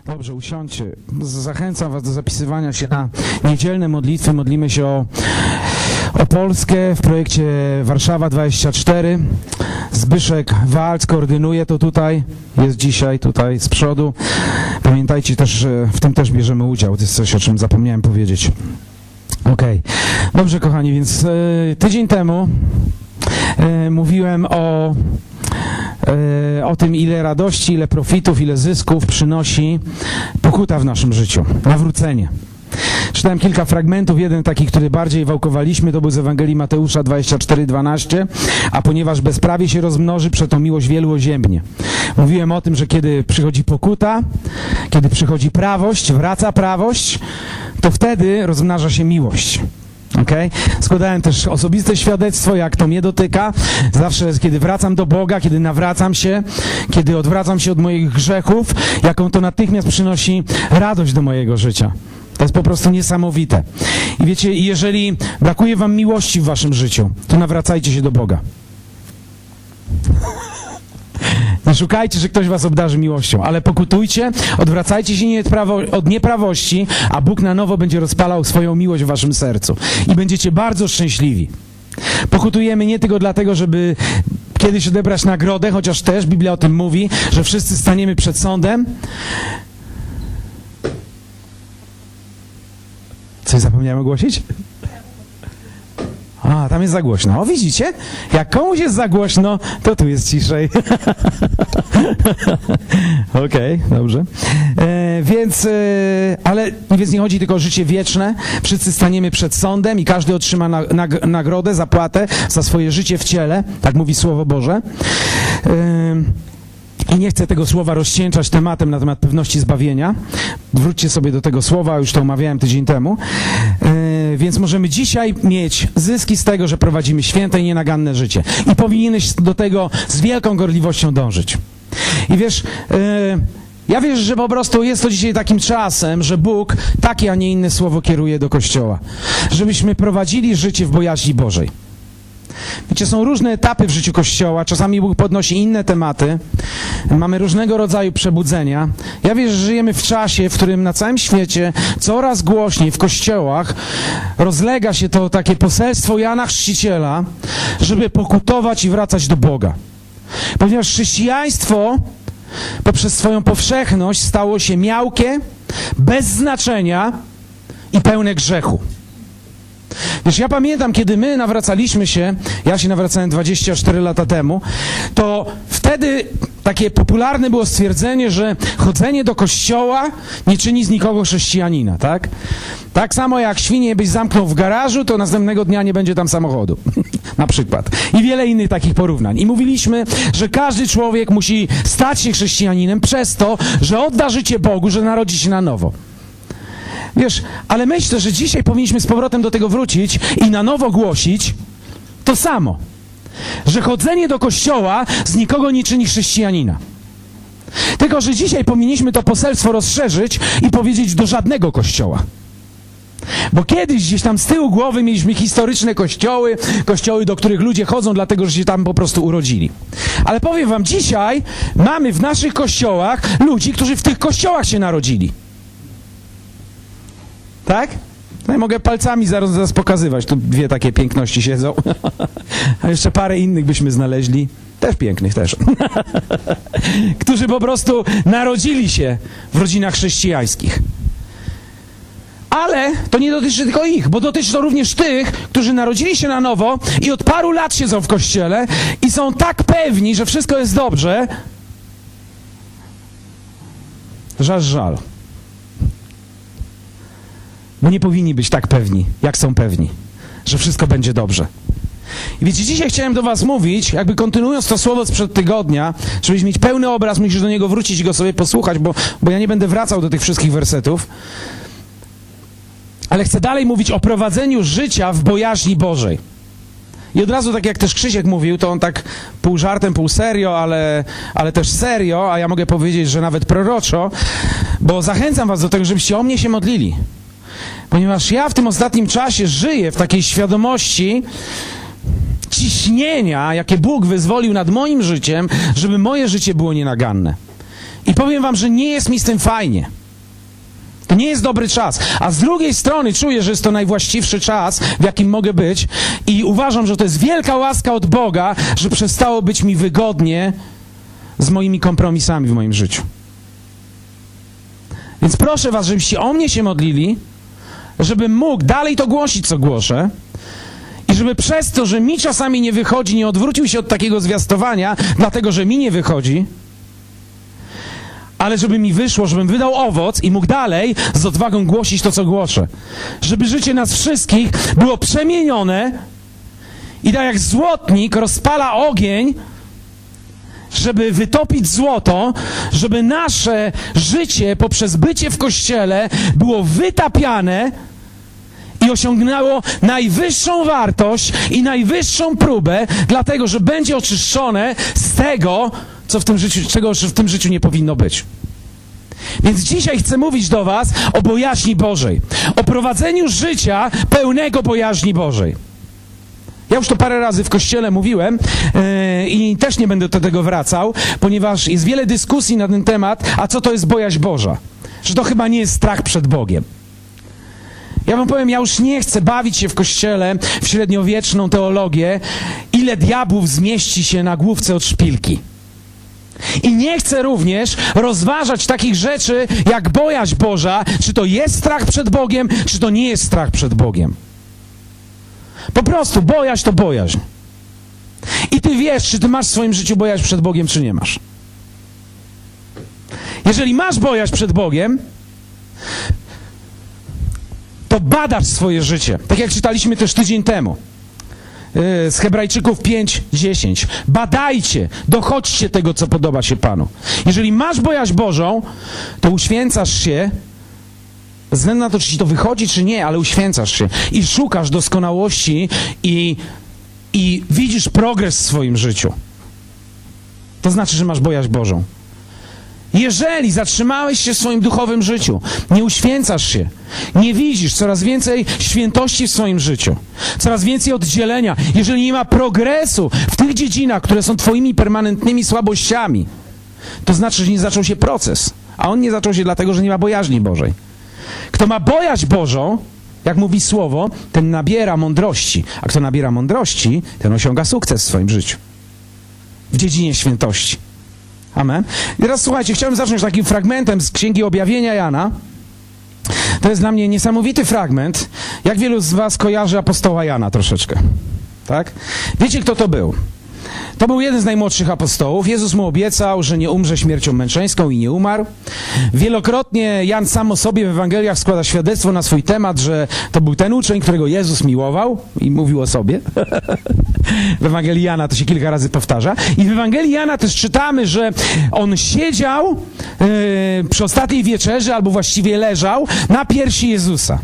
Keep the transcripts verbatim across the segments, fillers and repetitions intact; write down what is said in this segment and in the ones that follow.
Dobrze, usiądźcie. Zachęcam was do zapisywania się na niedzielne modlitwy. Modlimy się o, o Polskę w projekcie Warszawa dwadzieścia cztery. Zbyszek Walc koordynuje to tutaj. Jest dzisiaj tutaj z przodu. Pamiętajcie też, że w tym też bierzemy udział. To jest coś, o czym zapomniałem powiedzieć. Okej. Okay. Dobrze, kochani, więc y, tydzień temu y, mówiłem o o tym, ile radości, ile profitów, ile zysków przynosi pokuta w naszym życiu, nawrócenie. Czytałem kilka fragmentów, jeden taki, który bardziej wałkowaliśmy, to był z Ewangelii Mateusza dwadzieścia cztery dwanaście, a ponieważ bezprawie się rozmnoży, przeto miłość wielu oziębnie. Mówiłem o tym, że kiedy przychodzi pokuta, kiedy przychodzi prawość, wraca prawość, to wtedy rozmnaża się miłość. Okay? Składałem też osobiste świadectwo, jak to mnie dotyka. Zawsze, kiedy wracam do Boga, kiedy nawracam się, kiedy odwracam się od moich grzechów, jaką to natychmiast przynosi radość do mojego życia. To jest po prostu niesamowite. I wiecie, jeżeli brakuje wam miłości w waszym życiu, to nawracajcie się do Boga. Nie szukajcie, że ktoś was obdarzy miłością, ale pokutujcie, odwracajcie się od nieprawości, a Bóg na nowo będzie rozpalał swoją miłość w waszym sercu. I będziecie bardzo szczęśliwi. Pokutujemy nie tylko dlatego, żeby kiedyś odebrać nagrodę, chociaż też Biblia o tym mówi, że wszyscy staniemy przed sądem. Coś zapomniałem ogłosić? A, tam jest za głośno. O, widzicie? Jak komuś jest za głośno, to tu jest ciszej. Okej, okay, dobrze. E, więc, e, ale więc nie chodzi tylko o życie wieczne. Wszyscy staniemy przed sądem i każdy otrzyma na, na, nagrodę, zapłatę za swoje życie w ciele. Tak mówi Słowo Boże. E, I nie chcę tego słowa rozcieńczać tematem na temat pewności zbawienia. Wróćcie sobie do tego słowa, już to omawiałem tydzień temu. Yy, więc możemy dzisiaj mieć zyski z tego, że prowadzimy święte i nienaganne życie. I powinieneś do tego z wielką gorliwością dążyć. I wiesz, yy, ja wierzę, że po prostu jest to dzisiaj takim czasem, że Bóg takie, a nie inne słowo kieruje do Kościoła. Żebyśmy prowadzili życie w bojaźni Bożej. Wiecie, są różne etapy w życiu Kościoła, czasami Bóg podnosi inne tematy, mamy różnego rodzaju przebudzenia. Ja wierzę, że żyjemy w czasie, w którym na całym świecie coraz głośniej w kościołach rozlega się to takie poselstwo Jana Chrzciciela, żeby pokutować i wracać do Boga. Ponieważ chrześcijaństwo poprzez swoją powszechność stało się miałkie, bez znaczenia i pełne grzechu. Wiesz, ja pamiętam, kiedy my nawracaliśmy się, ja się nawracałem dwadzieścia cztery lata temu, to wtedy takie popularne było stwierdzenie, że chodzenie do kościoła nie czyni z nikogo chrześcijanina, tak? Tak samo jak świnie byś zamknął w garażu, to następnego dnia nie będzie tam samochodu. Na przykład. I wiele innych takich porównań. I mówiliśmy, że każdy człowiek musi stać się chrześcijaninem przez to, że odda życie Bogu, że narodzi się na nowo. Wiesz, ale myślę, że dzisiaj powinniśmy z powrotem do tego wrócić i na nowo głosić to samo. Że chodzenie do kościoła z nikogo nie czyni chrześcijanina. Tylko, że dzisiaj powinniśmy to poselstwo rozszerzyć i powiedzieć do żadnego kościoła. Bo kiedyś gdzieś tam z tyłu głowy mieliśmy historyczne kościoły, kościoły, do których ludzie chodzą dlatego, że się tam po prostu urodzili. Ale powiem wam, dzisiaj mamy w naszych kościołach ludzi, którzy w tych kościołach się narodzili. Tak? No ja mogę palcami zaraz, zaraz pokazywać. Tu dwie takie piękności siedzą. A jeszcze parę innych byśmy znaleźli. Też pięknych, też. Którzy po prostu narodzili się w rodzinach chrześcijańskich. Ale to nie dotyczy tylko ich, bo dotyczy to również tych, którzy narodzili się na nowo i od paru lat siedzą w kościele i są tak pewni, że wszystko jest dobrze, że aż żal. Bo nie powinni być tak pewni, jak są pewni, że wszystko będzie dobrze. I wiecie, dzisiaj chciałem do was mówić, jakby kontynuując to słowo sprzed tygodnia, żebyś mieć pełny obraz, musisz do niego wrócić i go sobie posłuchać, bo, bo ja nie będę wracał do tych wszystkich wersetów. Ale chcę dalej mówić o prowadzeniu życia w bojaźni Bożej. I od razu, tak jak też Krzysiek mówił, to on tak pół żartem, pół serio, ale, ale też serio, a ja mogę powiedzieć, że nawet proroczo, bo zachęcam was do tego, żebyście o mnie się modlili. Ponieważ ja w tym ostatnim czasie żyję w takiej świadomości ciśnienia, jakie Bóg wyzwolił nad moim życiem, żeby moje życie było nienaganne. I powiem wam, że nie jest mi z tym fajnie. To nie jest dobry czas. A z drugiej strony czuję, że jest to najwłaściwszy czas, w jakim mogę być i uważam, że to jest wielka łaska od Boga, że przestało być mi wygodnie z moimi kompromisami w moim życiu. Więc proszę was, żebyście o mnie się modlili, żebym mógł dalej to głosić, co głoszę i żeby przez to, że mi czasami nie wychodzi, nie odwrócił się od takiego zwiastowania, dlatego, że mi nie wychodzi, ale żeby mi wyszło, żebym wydał owoc i mógł dalej z odwagą głosić to, co głoszę. Żeby życie nas wszystkich było przemienione i tak jak złotnik rozpala ogień, żeby wytopić złoto, żeby nasze życie poprzez bycie w Kościele było wytapiane i osiągnęło najwyższą wartość i najwyższą próbę, dlatego, że będzie oczyszczone z tego, co w tym życiu, czego w tym życiu nie powinno być. Więc dzisiaj chcę mówić do was o bojaźni Bożej, o prowadzeniu życia pełnego bojaźni Bożej. Ja już to parę razy w Kościele mówiłem yy, i też nie będę do tego wracał, ponieważ jest wiele dyskusji na ten temat, a co to jest bojaźń Boża? Że to chyba nie jest strach przed Bogiem. Ja wam powiem, ja już nie chcę bawić się w Kościele w średniowieczną teologię, ile diabłów zmieści się na główce od szpilki. I nie chcę również rozważać takich rzeczy jak bojaźń Boża, czy to jest strach przed Bogiem, czy to nie jest strach przed Bogiem. Po prostu bojaźń to bojaźń. I ty wiesz, czy ty masz w swoim życiu bojaźń przed Bogiem, czy nie masz. Jeżeli masz bojaźń przed Bogiem, to badasz swoje życie. Tak jak czytaliśmy też tydzień temu. Yy, z Hebrajczyków pięć dziesięć. Badajcie, dochodźcie tego, co podoba się Panu. Jeżeli masz bojaźń Bożą, to uświęcasz się, bez względu na to, czy ci to wychodzi, czy nie, ale uświęcasz się i szukasz doskonałości i, i widzisz progres w swoim życiu. To znaczy, że masz bojaźń Bożą. Jeżeli zatrzymałeś się w swoim duchowym życiu, nie uświęcasz się, nie widzisz coraz więcej świętości w swoim życiu, coraz więcej oddzielenia, jeżeli nie ma progresu w tych dziedzinach, które są twoimi permanentnymi słabościami, to znaczy, że nie zaczął się proces. A on nie zaczął się dlatego, że nie ma bojaźni Bożej. Kto ma bojaźń Bożą, jak mówi Słowo, ten nabiera mądrości. A kto nabiera mądrości, ten osiąga sukces w swoim życiu. W dziedzinie świętości. Amen. I teraz słuchajcie, chciałem zacząć takim fragmentem z Księgi Objawienia Jana. To jest dla mnie niesamowity fragment. Jak wielu z was kojarzy apostoła Jana troszeczkę? Tak? Wiecie, kto to był? To był jeden z najmłodszych apostołów. Jezus mu obiecał, że nie umrze śmiercią męczeńską i nie umarł. Wielokrotnie Jan sam o sobie w Ewangeliach składa świadectwo na swój temat, że to był ten uczeń, którego Jezus miłował i mówił o sobie. W Ewangelii Jana to się kilka razy powtarza. I w Ewangelii Jana też czytamy, że on siedział yy, przy ostatniej wieczerzy, albo właściwie leżał na piersi Jezusa.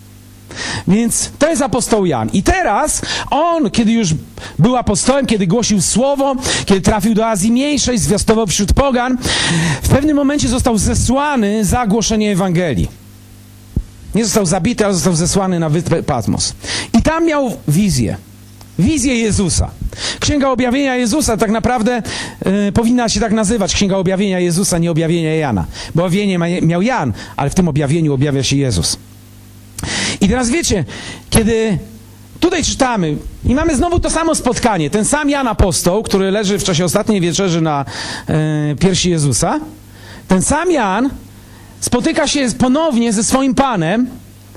Więc to jest apostoł Jan. I teraz on, kiedy już był apostołem, kiedy głosił słowo, kiedy trafił do Azji Mniejszej, zwiastował wśród pogan, w pewnym momencie został zesłany za głoszenie Ewangelii. Nie został zabity, ale został zesłany na wyspę Patmos. I tam miał wizję. Wizję Jezusa. Księga Objawienia Jezusa tak naprawdę yy, powinna się tak nazywać. Księga Objawienia Jezusa, nie Objawienia Jana. Bo objawienie ma, miał Jan, ale w tym objawieniu objawia się Jezus. I teraz wiecie, kiedy tutaj czytamy i mamy znowu to samo spotkanie, ten sam Jan apostoł, który leży w czasie ostatniej wieczerzy na e, piersi Jezusa, ten sam Jan spotyka się ponownie ze swoim Panem,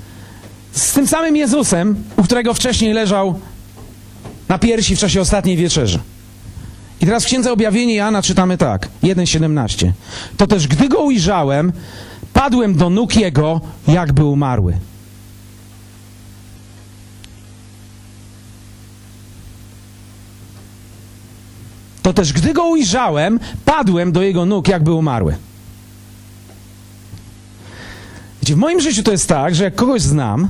z tym samym Jezusem, u którego wcześniej leżał na piersi w czasie ostatniej wieczerzy. I teraz w Księdze Objawienia Jana czytamy tak, jeden siedemnaście. To też gdy go ujrzałem, padłem do nóg Jego, jakby umarły. To też gdy go ujrzałem, padłem do Jego nóg, jakby umarły. Wiecie, w moim życiu to jest tak, że jak kogoś znam,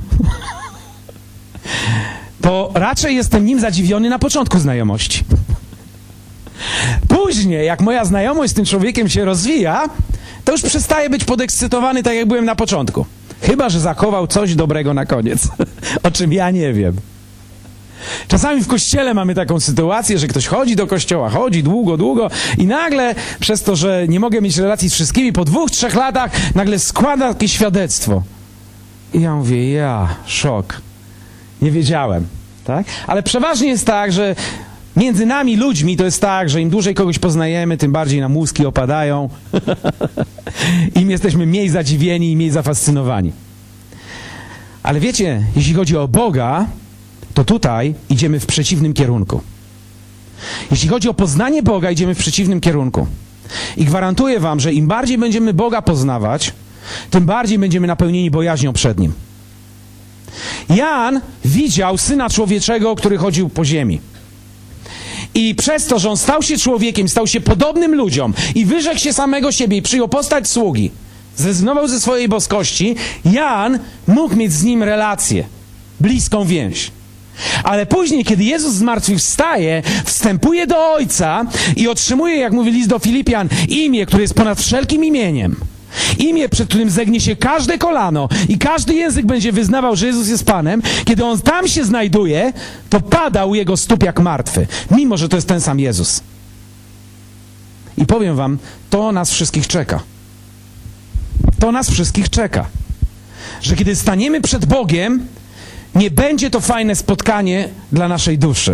to raczej jestem nim zadziwiony na początku znajomości. Później, jak moja znajomość z tym człowiekiem się rozwija, to już przestaję być podekscytowany tak, jak byłem na początku. Chyba że zachował coś dobrego na koniec, o czym ja nie wiem. Czasami w kościele mamy taką sytuację, że ktoś chodzi do kościoła, chodzi długo, długo i nagle przez to, że nie mogę mieć relacji z wszystkimi, po dwóch, trzech latach nagle składa takie świadectwo. I ja mówię, ja, szok. Nie wiedziałem, tak? Ale przeważnie jest tak, że między nami ludźmi to jest tak, że im dłużej kogoś poznajemy, tym bardziej nam mózgi opadają. Im jesteśmy mniej zadziwieni i mniej zafascynowani. Ale wiecie, jeśli chodzi o Boga, to tutaj idziemy w przeciwnym kierunku. Jeśli chodzi o poznanie Boga, idziemy w przeciwnym kierunku. I gwarantuję wam, że im bardziej będziemy Boga poznawać, tym bardziej będziemy napełnieni bojaźnią przed Nim. Jan widział Syna Człowieczego, który chodził po ziemi. I przez to, że On stał się człowiekiem, stał się podobnym ludziom i wyrzekł się samego siebie i przyjął postać sługi, zrezygnował ze swojej boskości, Jan mógł mieć z Nim relację, bliską więź. Ale później, kiedy Jezus zmartwychwstaje, wstępuje do Ojca i otrzymuje, jak mówi list do Filipian, imię, które jest ponad wszelkim imieniem. Imię, przed którym zegnie się każde kolano i każdy język będzie wyznawał, że Jezus jest Panem. Kiedy On tam się znajduje, to pada u Jego stóp jak martwy, mimo że to jest ten sam Jezus. I powiem wam, to nas wszystkich czeka. To nas wszystkich czeka. Że kiedy staniemy przed Bogiem, nie będzie to fajne spotkanie dla naszej duszy.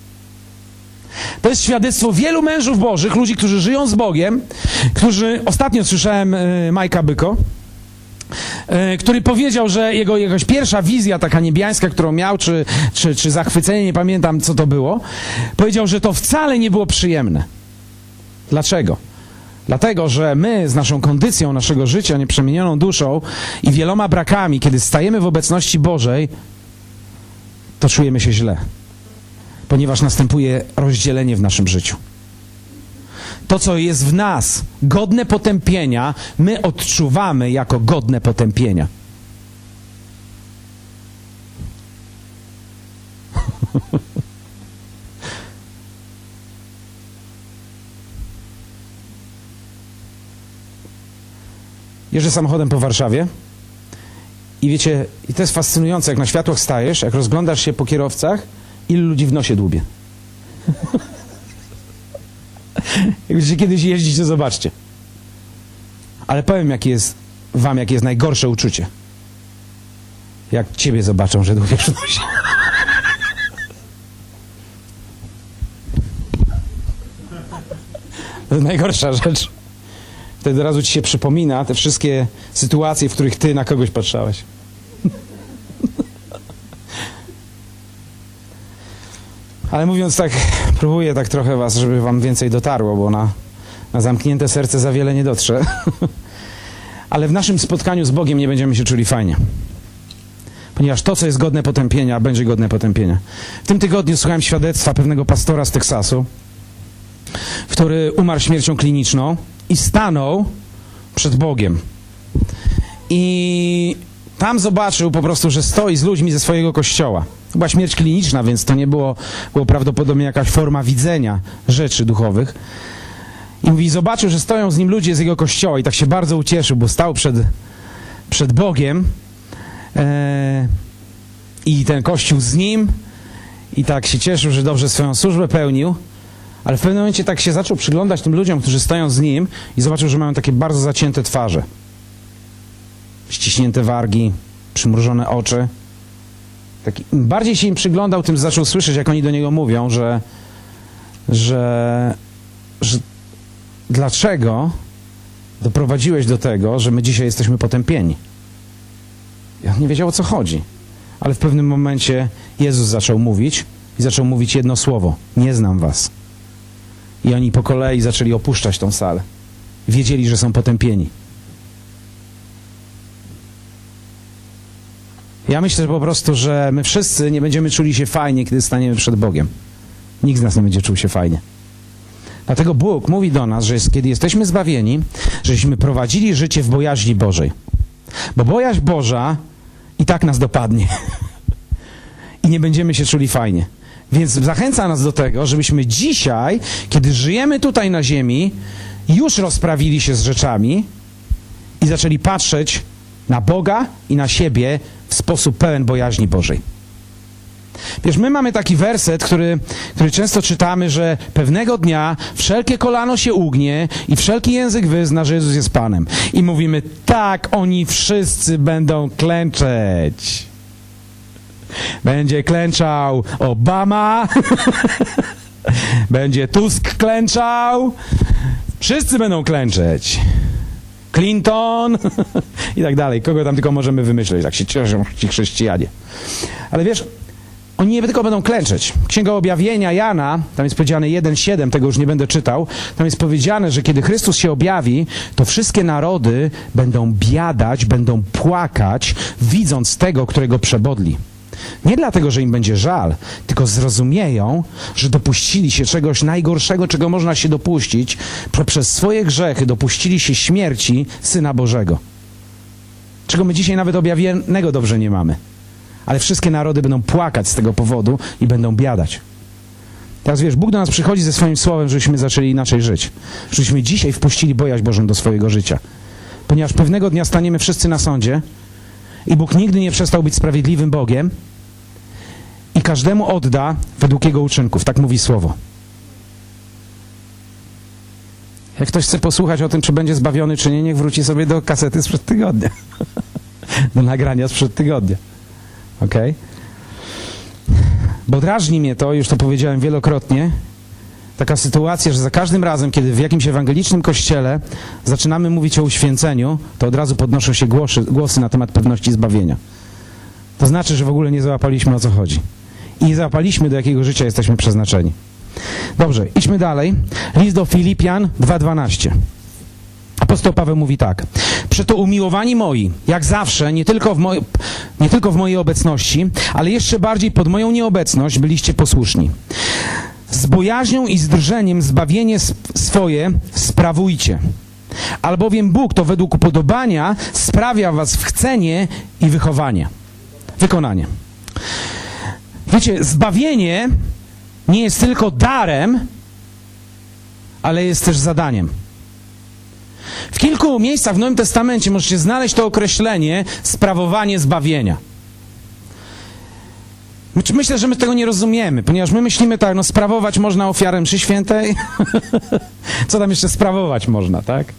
To jest świadectwo wielu mężów bożych, ludzi, którzy żyją z Bogiem, którzy, ostatnio słyszałem y, Majka Byko, y, który powiedział, że jego jakaś pierwsza wizja taka niebiańska, którą miał, czy, czy, czy zachwycenie, nie pamiętam co to było, powiedział, że to wcale nie było przyjemne. Dlaczego? Dlatego, że my z naszą kondycją naszego życia, nieprzemienioną duszą i wieloma brakami, kiedy stajemy w obecności Bożej, to czujemy się źle. Ponieważ następuje rozdzielenie w naszym życiu. To, co jest w nas godne potępienia, my odczuwamy jako godne potępienia. Jeżdżę samochodem po Warszawie i wiecie, i to jest fascynujące, jak na światłach stajesz, jak rozglądasz się po kierowcach, ilu ludzi w nosie dłubie. Jak będziecie kiedyś jeździć, to zobaczcie. Ale powiem jakie jest, wam, jakie jest najgorsze uczucie. Jak ciebie zobaczą, że dłubiesz w nosie. To jest najgorsza rzecz. Wtedy od razu ci się przypomina te wszystkie sytuacje, w których ty na kogoś patrzałeś. Ale mówiąc tak, próbuję tak trochę was, żeby wam więcej dotarło, bo na, na zamknięte serce za wiele nie dotrze. Ale w naszym spotkaniu z Bogiem nie będziemy się czuli fajnie. Ponieważ to, co jest godne potępienia, będzie godne potępienia. W tym tygodniu słuchałem świadectwa pewnego pastora z Teksasu, który umarł śmiercią kliniczną i stanął przed Bogiem. I tam zobaczył po prostu, że stoi z ludźmi ze swojego kościoła. To była śmierć kliniczna, więc to nie było, było prawdopodobnie jakaś forma widzenia rzeczy duchowych. I mówi, zobaczył, że stoją z nim ludzie z jego kościoła i tak się bardzo ucieszył, bo stał przed, przed Bogiem e, i ten kościół z nim i tak się cieszył, że dobrze swoją służbę pełnił, ale w pewnym momencie tak się zaczął przyglądać tym ludziom, którzy stoją z nim i zobaczył, że mają takie bardzo zacięte twarze. Ściśnięte wargi, przymrużone oczy. Tak, im bardziej się im przyglądał, tym zaczął słyszeć, jak oni do niego mówią, że, że, że dlaczego doprowadziłeś do tego, że my dzisiaj jesteśmy potępieni. I on nie wiedział, o co chodzi. Ale w pewnym momencie Jezus zaczął mówić i zaczął mówić jedno słowo. Nie znam was. I oni po kolei zaczęli opuszczać tą salę. Wiedzieli, że są potępieni. Ja myślę po prostu, że my wszyscy nie będziemy czuli się fajnie, kiedy staniemy przed Bogiem. Nikt z nas nie będzie czuł się fajnie. Dlatego Bóg mówi do nas, że jest, kiedy jesteśmy zbawieni, żeśmy prowadzili życie w bojaźni Bożej. Bo bojaźń Boża i tak nas dopadnie. I nie będziemy się czuli fajnie. Więc zachęca nas do tego, żebyśmy dzisiaj, kiedy żyjemy tutaj na ziemi, już rozprawili się z rzeczami i zaczęli patrzeć na Boga i na siebie w sposób pełen bojaźni Bożej. Wiesz, my mamy taki werset, który, który często czytamy, że pewnego dnia wszelkie kolano się ugnie i wszelki język wyzna, że Jezus jest Panem. I mówimy, tak, oni wszyscy będą klęczeć. Będzie klęczał Obama, będzie Tusk klęczał, wszyscy będą klęczeć. Clinton i tak dalej. Kogo tam tylko możemy wymyśleć, jak się cieszą ci chrześcijanie. Ale wiesz, oni nie tylko będą klęczeć. Księga Objawienia Jana, tam jest powiedziane jeden siedem, tego już nie będę czytał, tam jest powiedziane, że kiedy Chrystus się objawi, to wszystkie narody będą biadać, będą płakać, widząc tego, którego przebodli. Nie dlatego, że im będzie żal, tylko zrozumieją, że dopuścili się czegoś najgorszego, czego można się dopuścić, że przez swoje grzechy dopuścili się śmierci Syna Bożego. Czego my dzisiaj nawet objawionego dobrze nie mamy. Ale wszystkie narody będą płakać z tego powodu i będą biadać. Teraz wiesz, Bóg do nas przychodzi ze swoim słowem, żebyśmy zaczęli inaczej żyć. Żebyśmy dzisiaj wpuścili bojaźń Bożą do swojego życia. Ponieważ pewnego dnia staniemy wszyscy na sądzie i Bóg nigdy nie przestał być sprawiedliwym Bogiem i każdemu odda według jego uczynków. Tak mówi Słowo. Jak ktoś chce posłuchać o tym, czy będzie zbawiony, czy nie, niech wróci sobie do kasety sprzed tygodnia. Do nagrania sprzed tygodnia. Okej? Okay? Bo drażni mnie to, już to powiedziałem wielokrotnie, taka sytuacja, że za każdym razem, kiedy w jakimś ewangelicznym kościele zaczynamy mówić o uświęceniu, to od razu podnoszą się głosy, głosy na temat pewności zbawienia. To znaczy, że w ogóle nie załapaliśmy, o co chodzi. I nie załapaliśmy, do jakiego życia jesteśmy przeznaczeni. Dobrze, idźmy dalej. List do Filipian dwa dwanaście. Apostoł Paweł mówi tak. Przeto umiłowani moi, jak zawsze, nie tylko, w moj, nie tylko w mojej obecności, ale jeszcze bardziej pod moją nieobecność byliście posłuszni. Z bojaźnią i z drżeniem zbawienie swoje sprawujcie. Albowiem Bóg to według upodobania sprawia was w chcenie i wychowanie. Wykonanie. Wiecie, zbawienie nie jest tylko darem, ale jest też zadaniem. W kilku miejscach w Nowym Testamencie możecie znaleźć to określenie sprawowanie zbawienia. Myślę, że my tego nie rozumiemy, ponieważ my myślimy tak, no sprawować można ofiarę mszy świętej. Co tam jeszcze sprawować można, tak?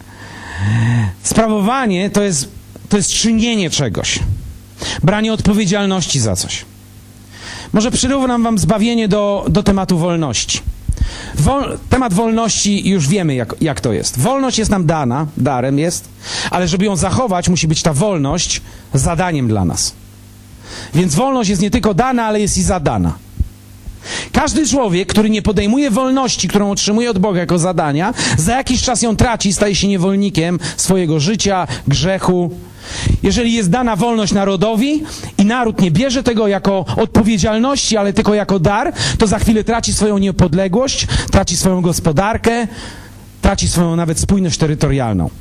Sprawowanie to jest, to jest czynienie czegoś. Branie odpowiedzialności za coś. Może przyrównam wam zbawienie do, do tematu wolności. Wol, temat wolności już wiemy, jak, jak to jest. Wolność jest nam dana, darem jest, ale żeby ją zachować, musi być ta wolność zadaniem dla nas. Więc wolność jest nie tylko dana, ale jest i zadana. Każdy człowiek, który nie podejmuje wolności, którą otrzymuje od Boga jako zadania, za jakiś czas ją traci, staje się niewolnikiem swojego życia, grzechu. Jeżeli jest dana wolność narodowi i naród nie bierze tego jako odpowiedzialności, ale tylko jako dar, to za chwilę traci swoją niepodległość, traci swoją gospodarkę, traci swoją nawet spójność terytorialną.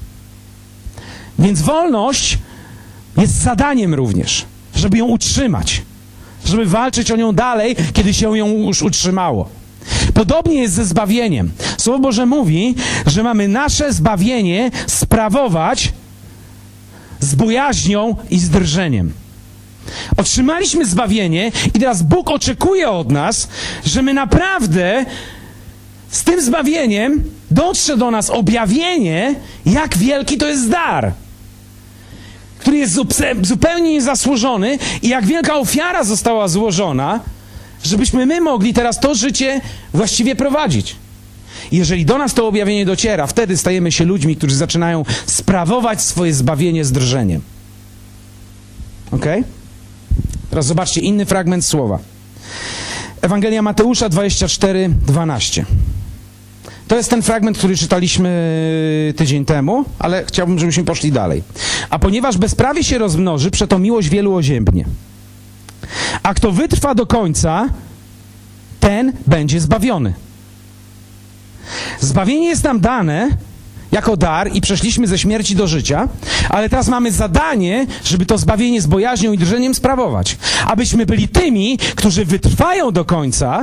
Więc wolność jest zadaniem również, żeby ją utrzymać, żeby walczyć o nią dalej, kiedy się ją już utrzymało. Podobnie jest ze zbawieniem. Słowo Boże mówi, że mamy nasze zbawienie sprawować z bojaźnią i z drżeniem. Otrzymaliśmy zbawienie i teraz Bóg oczekuje od nas, że my naprawdę z tym zbawieniem dotrze do nas objawienie, jak wielki to jest dar, który jest zupełnie niezasłużony i jak wielka ofiara została złożona, żebyśmy my mogli teraz to życie właściwie prowadzić. Jeżeli do nas to objawienie dociera, wtedy stajemy się ludźmi, którzy zaczynają sprawować swoje zbawienie z drżeniem. Ok? Teraz zobaczcie inny fragment słowa. Ewangelia Mateusza dwadzieścia cztery dwanaście. To jest ten fragment, który czytaliśmy tydzień temu, ale chciałbym, żebyśmy poszli dalej. A ponieważ bezprawie się rozmnoży, przeto miłość wielu oziębnie. A kto wytrwa do końca, ten będzie zbawiony. Zbawienie jest nam dane jako dar i przeszliśmy ze śmierci do życia, ale teraz mamy zadanie, żeby to zbawienie z bojaźnią i drżeniem sprawować. Abyśmy byli tymi, którzy wytrwają do końca,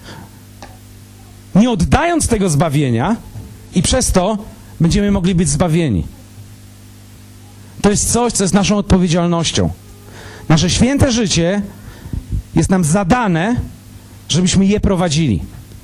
nie oddając tego zbawienia i przez to będziemy mogli być zbawieni. To jest coś, co jest naszą odpowiedzialnością. Nasze święte życie jest nam zadane, żebyśmy je prowadzili.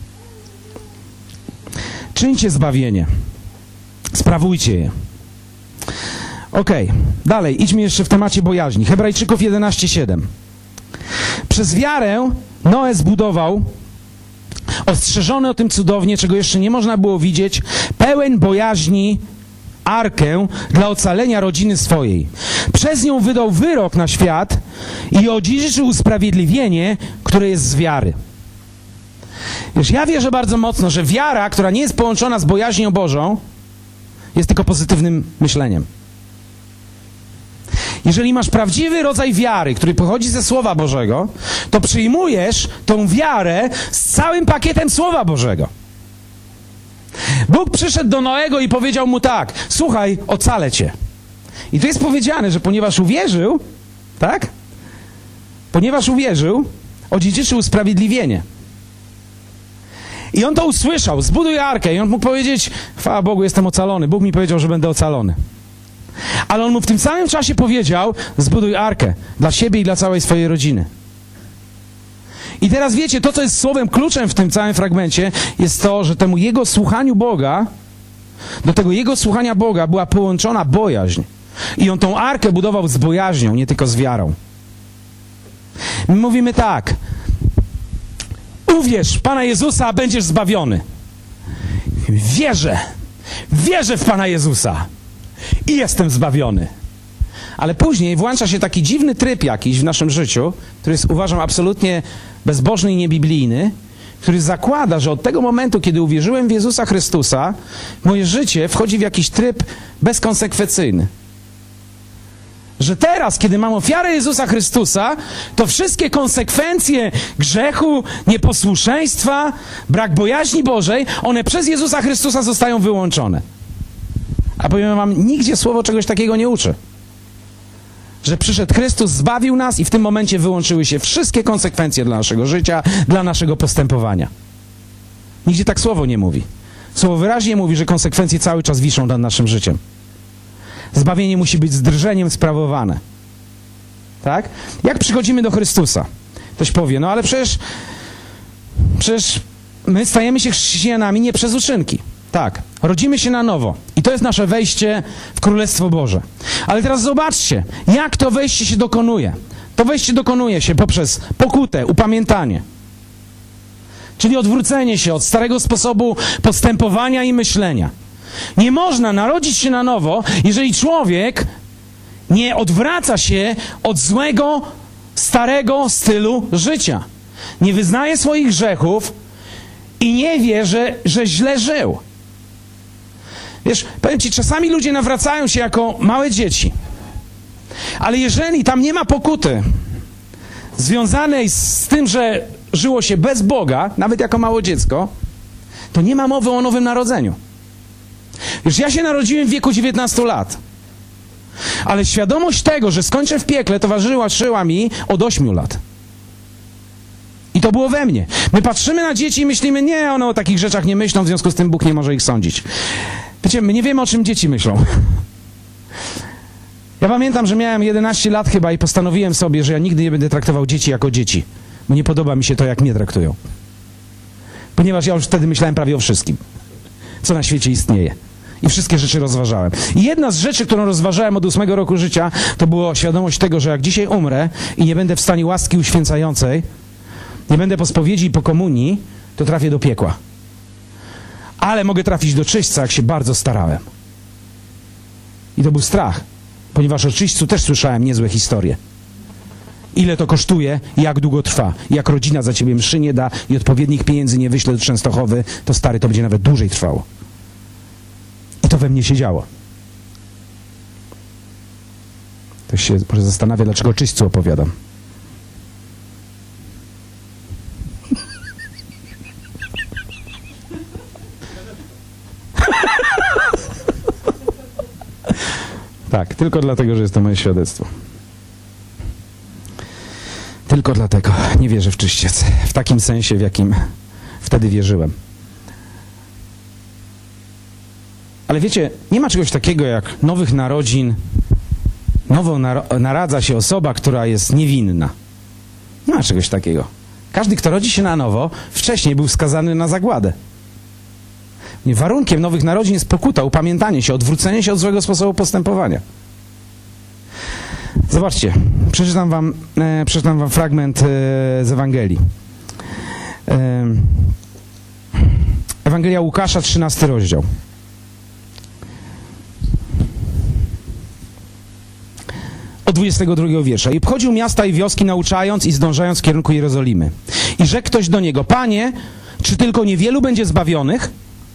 Czyńcie zbawienie. Sprawujcie je. Okej, okay. Dalej, idźmy jeszcze w temacie bojaźni. Hebrajczyków jedenaście siedem. Przez wiarę Noe zbudował, ostrzeżony o tym cudownie, czego jeszcze nie można było widzieć, pełen bojaźni arkę dla ocalenia rodziny swojej. Przez nią wydał wyrok na świat i odziedziczył usprawiedliwienie, które jest z wiary. Wiesz, ja wierzę bardzo mocno, że wiara, która nie jest połączona z bojaźnią Bożą, jest tylko pozytywnym myśleniem. Jeżeli masz prawdziwy rodzaj wiary, który pochodzi ze Słowa Bożego, to przyjmujesz tą wiarę z całym pakietem Słowa Bożego. Bóg przyszedł do Noego i powiedział mu tak: słuchaj, ocalę cię. I tu jest powiedziane, że ponieważ uwierzył, tak? Ponieważ uwierzył, odziedziczył usprawiedliwienie. I on to usłyszał: zbuduj arkę. I on mógł powiedzieć: chwała Bogu, jestem ocalony. Bóg mi powiedział, że będę ocalony. Ale on mu w tym samym czasie powiedział: zbuduj arkę dla siebie i dla całej swojej rodziny. I teraz wiecie, to co jest słowem kluczem w tym całym fragmencie, jest to, że temu jego słuchaniu Boga, do tego jego słuchania Boga była połączona bojaźń. I on tą arkę budował z bojaźnią, nie tylko z wiarą. My mówimy tak: uwierz w Pana Jezusa, a będziesz zbawiony. Wierzę, wierzę w Pana Jezusa i jestem zbawiony. Ale później włącza się taki dziwny tryb jakiś w naszym życiu, który jest, uważam, absolutnie bezbożny i niebiblijny, który zakłada, że od tego momentu, kiedy uwierzyłem w Jezusa Chrystusa, moje życie wchodzi w jakiś tryb bezkonsekwencyjny. Że teraz, kiedy mam ofiarę Jezusa Chrystusa, to wszystkie konsekwencje grzechu, nieposłuszeństwa, brak bojaźni Bożej, one przez Jezusa Chrystusa zostają wyłączone. A powiem wam, nigdzie Słowo czegoś takiego nie uczy. Że przyszedł Chrystus, zbawił nas i w tym momencie wyłączyły się wszystkie konsekwencje dla naszego życia, dla naszego postępowania. Nigdzie tak Słowo nie mówi. Słowo wyraźnie mówi, że konsekwencje cały czas wiszą nad naszym życiem. Zbawienie musi być z drżeniem sprawowane. Tak? Jak przychodzimy do Chrystusa? Ktoś powie: no ale przecież, przecież my stajemy się chrześcijanami nie przez uczynki. Tak, rodzimy się na nowo i to jest nasze wejście w Królestwo Boże. Ale teraz zobaczcie, jak to wejście się dokonuje. To wejście dokonuje się poprzez pokutę, upamiętanie. Czyli odwrócenie się od starego sposobu postępowania i myślenia. Nie można narodzić się na nowo, jeżeli człowiek nie odwraca się od złego, starego stylu życia. Nie wyznaje swoich grzechów i nie wie, że, że źle żył. Wiesz, powiem ci, czasami ludzie nawracają się jako małe dzieci. Ale jeżeli tam nie ma pokuty związanej z tym, że żyło się bez Boga, nawet jako małe dziecko, to nie ma mowy o nowym narodzeniu. Wiesz, ja się narodziłem w wieku dziewiętnastu lat. Ale świadomość tego, że skończę w piekle, towarzyszyła mi od ośmiu lat. I to było we mnie. My patrzymy na dzieci i myślimy: nie, one o takich rzeczach nie myślą, w związku z tym Bóg nie może ich sądzić. Wiecie, my nie wiemy, o czym dzieci myślą. Ja pamiętam, że miałem jedenaście lat chyba i postanowiłem sobie, że ja nigdy nie będę traktował dzieci jako dzieci. Bo nie podoba mi się to, jak mnie traktują. Ponieważ ja już wtedy myślałem prawie o wszystkim, co na świecie istnieje. I wszystkie rzeczy rozważałem. I jedna z rzeczy, którą rozważałem od ósmego roku życia, to była świadomość tego, że jak dzisiaj umrę i nie będę w stanie łaski uświęcającej, nie będę po spowiedzi i po komunii, to trafię do piekła. Ale mogę trafić do czyśćca, jak się bardzo starałem. I to był strach, ponieważ o czyśćcu też słyszałem niezłe historie. Ile to kosztuje i jak długo trwa. Jak rodzina za ciebie mszy nie da i odpowiednich pieniędzy nie wyśle do Częstochowy, to stary, to będzie nawet dłużej trwało. I to we mnie się działo. Ktoś się może zastanawia, dlaczego o czyśćcu opowiadam. Tak, tylko dlatego, że jest to moje świadectwo. Tylko dlatego nie wierzę w czyściec. W takim sensie, w jakim wtedy wierzyłem. Ale wiecie, nie ma czegoś takiego jak nowych narodzin. Nowo nar- naradza się osoba, która jest niewinna. Nie ma czegoś takiego. Każdy, kto rodzi się na nowo, wcześniej był skazany na zagładę. Nie, warunkiem nowych narodzin jest pokuta, upamiętanie się, odwrócenie się od złego sposobu postępowania. Zobaczcie, przeczytam wam, e, przeczytam wam fragment e, z Ewangelii. E, Ewangelia Łukasza, trzynasty rozdział. Od dwudziestego drugiego wiersza. I obchodził miasta i wioski, nauczając i zdążając w kierunku Jerozolimy. I rzekł ktoś do niego: Panie, czy tylko niewielu będzie zbawionych?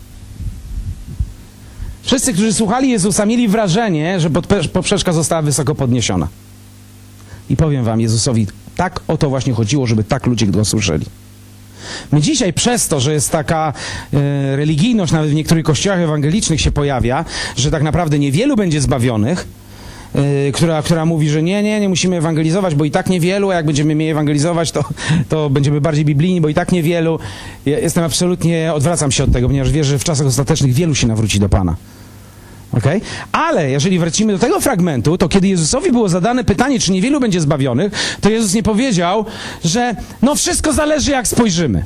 Wszyscy, którzy słuchali Jezusa, mieli wrażenie, że poprzeczka została wysoko podniesiona. I powiem wam, Jezusowi tak o to właśnie chodziło, żeby tak ludzie go słyszeli. My dzisiaj przez to, że jest taka e, religijność, nawet w niektórych kościołach ewangelicznych się pojawia, że tak naprawdę niewielu będzie zbawionych, e, która, która mówi, że nie, nie, nie musimy ewangelizować, bo i tak niewielu, a jak będziemy mniej ewangelizować, to, to będziemy bardziej biblijni, bo i tak niewielu. Ja jestem absolutnie, odwracam się od tego, ponieważ wierzę, że w czasach ostatecznych wielu się nawróci do Pana. Okay? Ale jeżeli wrócimy do tego fragmentu, to kiedy Jezusowi było zadane pytanie, czy niewielu będzie zbawionych, to Jezus nie powiedział, że no wszystko zależy, jak spojrzymy.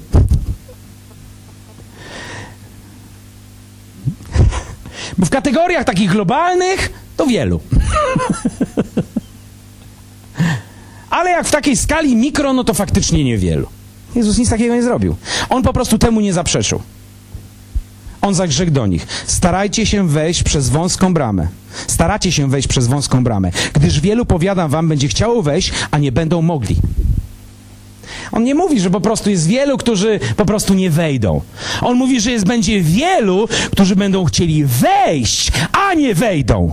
Bo w kategoriach takich globalnych to wielu. Ale jak w takiej skali mikro, no to faktycznie niewielu. Jezus nic takiego nie zrobił. On po prostu temu nie zaprzeczył. On zaś rzekł do nich: starajcie się wejść przez wąską bramę. Staracie się wejść przez wąską bramę, gdyż wielu, powiadam wam, będzie chciało wejść, a nie będą mogli. On nie mówi, że po prostu jest wielu, którzy po prostu nie wejdą. On mówi, że jest, będzie wielu, którzy będą chcieli wejść, a nie wejdą.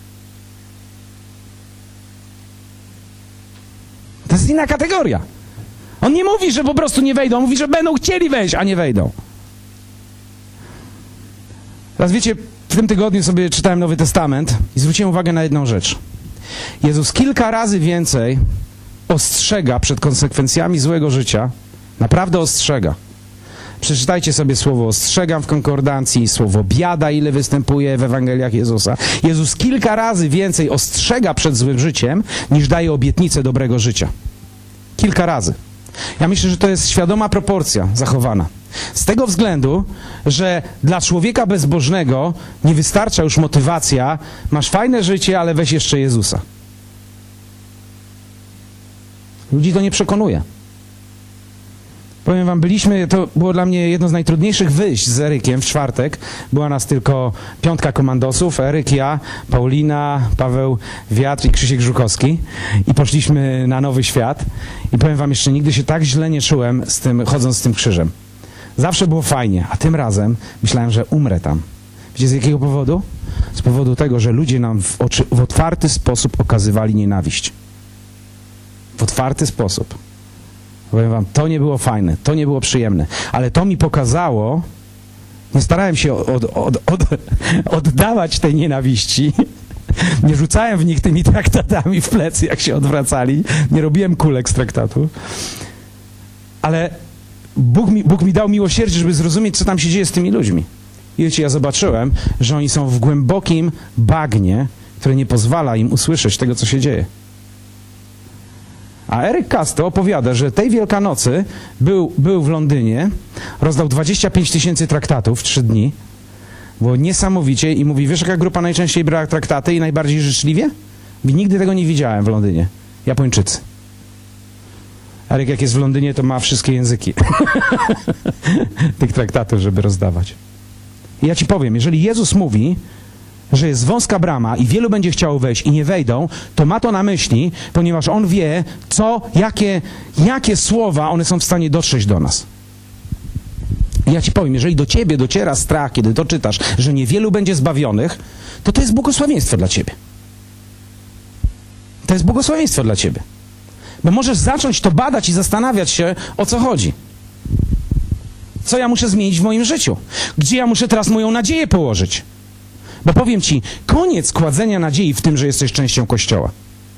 To jest inna kategoria. On nie mówi, że po prostu nie wejdą. On mówi, że będą chcieli wejść, a nie wejdą. Teraz wiecie, w tym tygodniu sobie czytałem Nowy Testament i zwróciłem uwagę na jedną rzecz. Jezus kilka razy więcej ostrzega przed konsekwencjami złego życia. Naprawdę ostrzega. Przeczytajcie sobie słowo ostrzegam w konkordancji, słowo biada, ile występuje w Ewangeliach Jezusa. Jezus kilka razy więcej ostrzega przed złym życiem, niż daje obietnicę dobrego życia. Kilka razy. Ja myślę, że to jest świadoma proporcja zachowana. Z tego względu, że dla człowieka bezbożnego nie wystarcza już motywacja, masz fajne życie, ale weź jeszcze Jezusa. Ludzi to nie przekonuje. Powiem wam, byliśmy, to było dla mnie jedno z najtrudniejszych wyjść z Erykiem w czwartek. Była nas tylko piątka komandosów, Eryk, ja, Paulina, Paweł Wiatr i Krzysiek Żukowski. I poszliśmy na Nowy Świat. I powiem wam, jeszcze nigdy się tak źle nie czułem z tym, chodząc z tym krzyżem. Zawsze było fajnie, a tym razem myślałem, że umrę tam. Wiecie z jakiego powodu? Z powodu tego, że ludzie nam w, oczy, w otwarty sposób okazywali nienawiść. W otwarty sposób. Powiem wam, to nie było fajne, to nie było przyjemne, ale to mi pokazało, nie starałem się od, od, od, oddawać tej nienawiści, nie rzucałem w nich tymi traktatami w plecy, jak się odwracali, nie robiłem kulek z traktatu, ale Bóg mi, Bóg mi dał miłosierdzie, żeby zrozumieć, co tam się dzieje z tymi ludźmi. I wiecie, ja zobaczyłem, że oni są w głębokim bagnie, które nie pozwala im usłyszeć tego, co się dzieje. A Eryk Casto opowiada, że tej Wielkanocy był, był w Londynie, rozdał dwadzieścia pięć tysięcy traktatów w trzy dni. Było niesamowicie i mówi, wiesz jaka grupa najczęściej brała traktaty i najbardziej życzliwie? Mówi, nigdy tego nie widziałem w Londynie. Japończycy. Eryk jak jest w Londynie, to ma wszystkie języki tych traktatów, żeby rozdawać. I ja ci powiem, jeżeli Jezus mówi, że jest wąska brama i wielu będzie chciało wejść i nie wejdą, to ma to na myśli, ponieważ On wie, co, jakie, jakie słowa one są w stanie dotrzeć do nas. I ja ci powiem, jeżeli do ciebie dociera strach, kiedy to czytasz, że niewielu będzie zbawionych, to to jest błogosławieństwo dla ciebie. To jest błogosławieństwo dla ciebie. Bo możesz zacząć to badać i zastanawiać się, o co chodzi. Co ja muszę zmienić w moim życiu? Gdzie ja muszę teraz moją nadzieję położyć? Bo powiem ci, koniec kładzenia nadziei w tym, że jesteś częścią Kościoła.